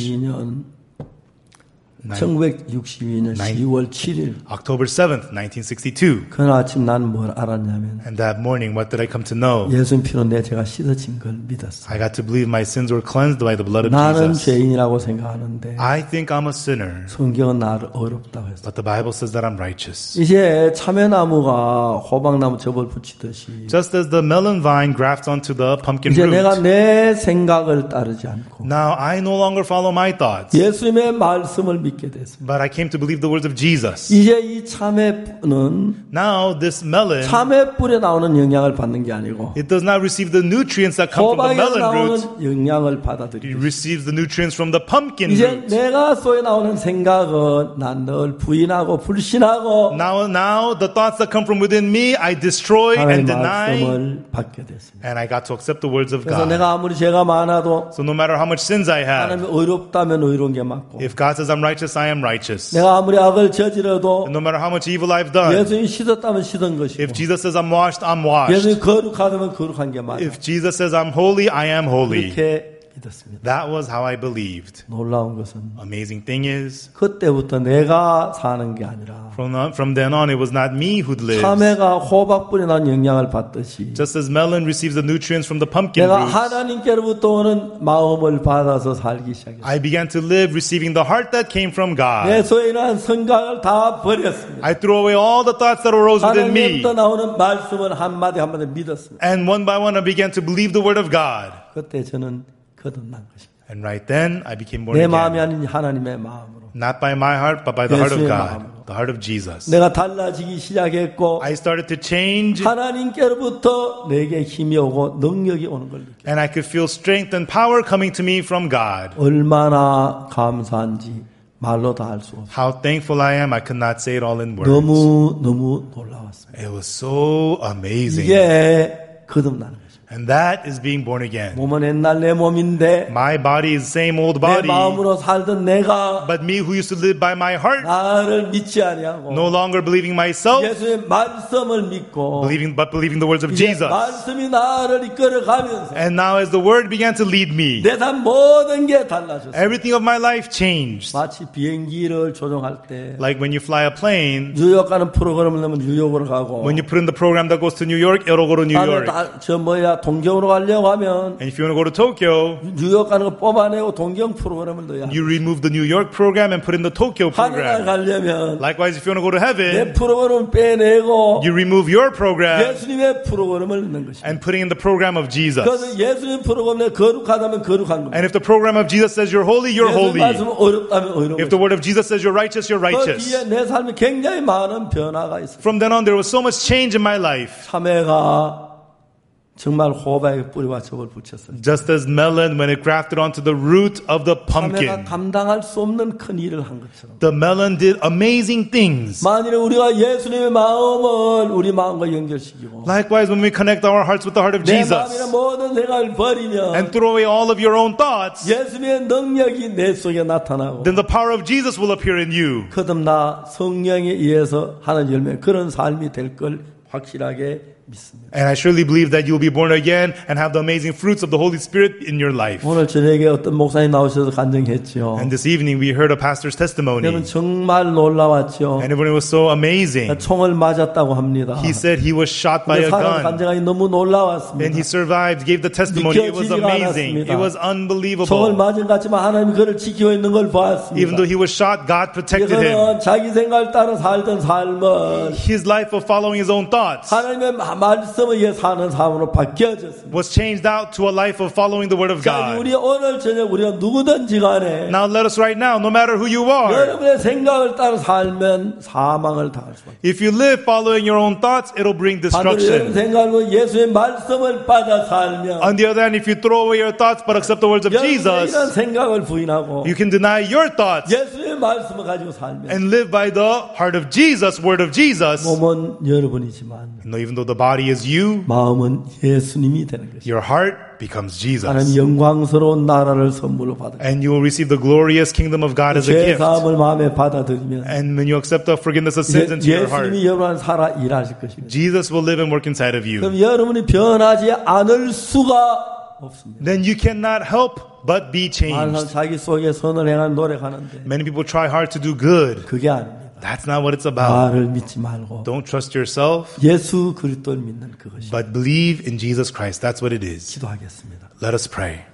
1962년 10월 7일 October 7th, 1962. 그날 아침 나는 뭘 알았냐면 And that morning, what did I come to know? 예수님 피로 내 죄가 씻어진 걸 믿었어요. I got to believe my sins were cleansed by the blood of 나는 Jesus. 죄인이라고 생각하는데 I think I'm a sinner, 성경은 나를 어렵다고 했어요. but the Bible says that I'm righteous. 이제 참외나무가 호박나무 접을 붙이듯이 Just as the melon vine grafts onto the pumpkin 이제 내가 root, 내 생각을 따르지 않고 now I no longer follow my thoughts. 예수님의 말씀을 믿기 믿게 됐습니다. But I came to believe the words of Jesus. 이제 이 참외는 Now this melon, 참외뿔에 나오는 영향을 받는 게 아니고 it does not receive the nutrients that come from the 호박에 melon root. 나오는 영향을 It 받아들이고 receives the nutrients from the pumpkin 이제 root. 내가 속에 나오는 생각은 난 늘 부인하고 불신하고 Now the thoughts that come from within me, I destroy 하나님의 and deny. 말씀을 받게 됐습니다. And I got to accept the words of 그래서 God. 내가 아무리 죄가 많아도 So no matter how much sins I have, 하나님이 의롭다면 의로운 게 맞고 if God says I'm righteous, I am righteous. 내가 아무리 악을 저지러도 And no matter how much evil I've done, 예수님이 씻었다면 씻은 것이고 if Jesus says I'm washed, I'm washed. 예수님이 거룩하다면 거룩한 게 맞아. If Jesus says I'm holy, I am holy. 그렇게 믿었습니다. That was how I believed. 놀라운 것은 Amazing thing is, 그때부터 내가 사는 게 아니라 from then on, it was not me who lives. 참외가 호박불에 난 영향을 받듯이 Just as melon receives the nutrients from the pumpkin 내가 roots, 하나님께로부터 오는 마음을 받아서 살기 시작했어요. I began to live receiving the heart that came from 내 God. 속에 있는 생각을 다 버렸습니다. I threw away all the thoughts that arose within me. 하나님부터 나오는 말씀을 한마디 한마디 믿었습니다. And one by one, I began to believe the word of God. 그때 저는 거듭난 것입니다. And right then, I became born 내 마음이 again. 아닌 하나님의 마음으로. Not by my heart, but by the heart of 예수의 God, 마음으로. the heart of Jesus. 내가 달라지기 시작했고 I started to change, 하나님께로부터 내게 힘이 오고 능력이 오는 걸 느꼈어요. and I could feel strength and power coming to me from God. 얼마나 감사한지 말로 다 할 수 없어요. How thankful I am, I could not say it all in words. 너무 놀라웠습니다. It was so amazing. 이게 거듭나는 거죠. And that is being born again. 몸은 옛날 내 몸인데 My body is the same old 내 body, 마음으로 살던 내가 but me who used to live by my heart, 나를 믿지 아니하고 no longer believing myself, 예수의 말씀을 믿고 believing the words of 이제 Jesus. 말씀이 나를 이끌어가면서 And now as the word began to lead me, 내 삶 모든 게 달라졌어요. everything of my life changed. 마치 비행기를 조종할 때 Like when you fly a plane, 뉴욕 가는 프로그램을 넣으면 뉴욕으로 가고 when you put in the program that goes to New York, it'll go to New 나는 York. 동경으로 가려고 하면 And if you want to go to Tokyo, 뉴욕 가는 거 뽑아내고 동경 프로그램을 넣어야 돼. you remove the New York program and put in the Tokyo 하늘나라 program. 가려면 Likewise, if you want to go to 내 heaven, 프로그램을 빼내고 you remove your program 예수님의 프로그램을 넣는 것입니다. and putting in the program of Jesus. 그래서 예수님 프로그램에 거룩하다면 거룩한 겁니다. And if the program of Jesus says you're holy, you're 예수님 holy. 말씀은 어렵다면 어려운 If the 겁니다. word of Jesus says you're righteous, you're 그 righteous. 뒤에 내 삶에 굉장히 많은 변화가 있습니다. From then on, there was so much change in my life. 참외가 정말 호박의 뿌리와 접을 붙였어요. Just as melon, when it grafted onto the root of the 참외가 pumpkin, 감당할 수 없는 큰 일을 한 것처럼 the melon did amazing things. 만일에 우리가 예수님의 마음을 우리 마음과 연결시키고 Likewise, when we connect our hearts with the heart of 내 Jesus 마음이나 모든 생각을 버리면 and throw away all of your own thoughts, 예수님의 능력이 내 속에 나타나고 then the power of Jesus will appear in you. 거듭나 성령에 의해서 하는 열매 그런 삶이 될 걸 확실하게 믿습니다. And I surely believe that you will be born again and have the amazing fruits of the Holy Spirit in your life. 오늘 저녁에 어떤 목사님 나오셔서 간증했죠. And this evening we heard a pastor's testimony. 여러분 정말 놀라웠죠. And everyone was so amazing. 총을 맞았다고 합니다. He said he was shot by a 사람 gun. 간증하기 너무 놀라웠습니다. And he survived, gave the testimony. It was 믿겨지지가 amazing. 않았습니다. It was 총을 unbelievable. 맞은 것 같지만 하나님이 그를 지키고 있는 걸 보았습니다. Even though he was shot, God protected him. 그는 자기 생각을 따라 살던 삶은 His life of following his own thoughts 하나님의 말씀을 위해 사는 삶으로 바뀌어졌습니다. was changed out to a life of following the word of 자, God. 우리 오늘 저녁 우리가 누구든지 간에 Now let us right now, no matter who you are, 여러분의 생각을 따라 살면 사망을 당할 수밖에 없습니다. if you live following your own thoughts, it'll bring 반대로 여러분 destruction. 생각으로 예수의 말씀을 받아 살면 On the other hand, if you throw away your thoughts but accept the words of 여러분의 이런 Jesus, 생각을 부인하고 you can deny your thoughts 예수의 말씀을 가지고 살면 and live by the heart of Jesus, word of Jesus. 몸은 여러분이지만 And even though the body is you, 마음은 예수님이 되는 것입니다. your heart becomes 하나님 Jesus. 영광스러운 나라를 선물로 받은 And you will receive the glorious kingdom of God as a 죄 gift. 사함을 마음에 받아들이면 And when you accept the forgiveness of sins into your heart, 예수님이 여러분 안에 살아 일하실 것입니다. Jesus will live and work inside of you. 그럼 여러분이 변하지 않을 수가 없습니다. Then you cannot help but be 많은 사람 changed. 자기 속에 선을 행하는 노력하는데 Many people try hard to do good. 그게 아닙니다. That's not what it's about. 나를 믿지 말고 Don't trust yourself, 예수 그리스도를 믿는 그것이 but believe in Jesus Christ. That's what it is. 기도하겠습니다. Let us pray.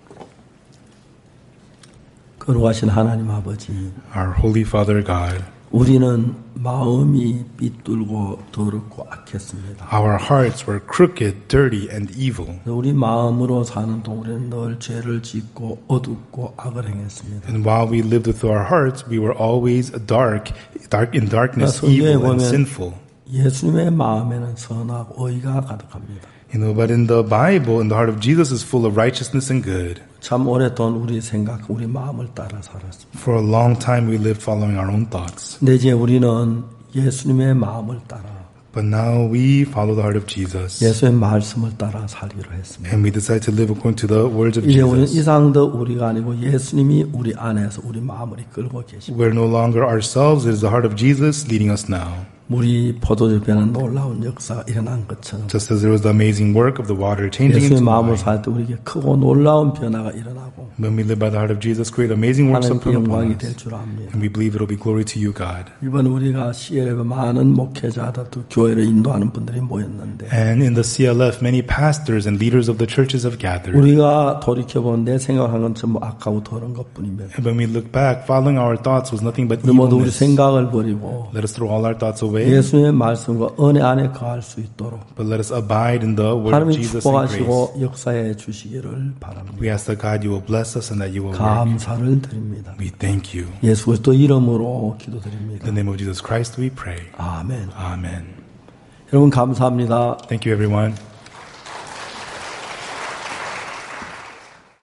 거룩하신 하나님 아버지 Our Holy Father God, 우리는 마음이 삐뚤고 더럽고 악했습니다. Our hearts were crooked, dirty, and evil. 우리 마음으로 사는 동안 우리는 늘 죄를 짓고 어둡고 악을 행했습니다. And while we lived with our hearts, we were always in darkness, 성경에 evil, and 보면 sinful. 예수님의 마음에는 선하고 의가 가득합니다. But in the Bible, in the heart of Jesus is full of righteousness and good. 참 오랫동안 우리 생각, 우리 마음을 따라 살았습니다. For a long time, we lived following our own thoughts. 근데 이제 우리는 예수님의 마음을 따라 But now we follow the heart of Jesus. 예수의 말씀을 따라 살기로 했습니다. And we decide to live according to the words of 이제 우리는 Jesus. 이상도 우리가 아니고 예수님이 우리 안에서 우리 마음을 이끌고 계십니다. We're no longer ourselves. It is the heart of Jesus leading us now. 물이 포도주 변한 놀라운 역사가 일어난 것처럼 Just as there was the amazing work of the water changing 예수의 into 마음을 wine. 살 때 우리에게 크고 놀라운 변화가 일어나고 When we live by the heart of Jesus, great amazing works 하나님께 upon 영광이 us. 될 줄 압니다. And we believe it will be glory to you, God. 이번 우리가 CLF 많은 목회자들 또 교회를 인도하는 분들이 모였는데 And in the CLF, many pastors and leaders of the churches have gathered. 우리가 돌이켜보면 내 생각한 건 전부 악하고 더러운 것뿐입니다. And when we look back, following our thoughts was nothing but 우리 모두 우리 evilness. 생각을 버리고 Let us throw all our thoughts away, 예수의 말씀과 은혜 안에 거할 수 있도록 but let us abide in the word of 하나님 Jesus and grace. 축복하시고 역사해 주시기를 바랍니다. We ask that God, you will bless us and that you will work. 감사를 드립니다. We thank you. 예수 그리스도 이름으로 기도드립니다. In the name of Jesus Christ, we pray. 아멘. Amen. 여러분 감사합니다. Thank you, everyone.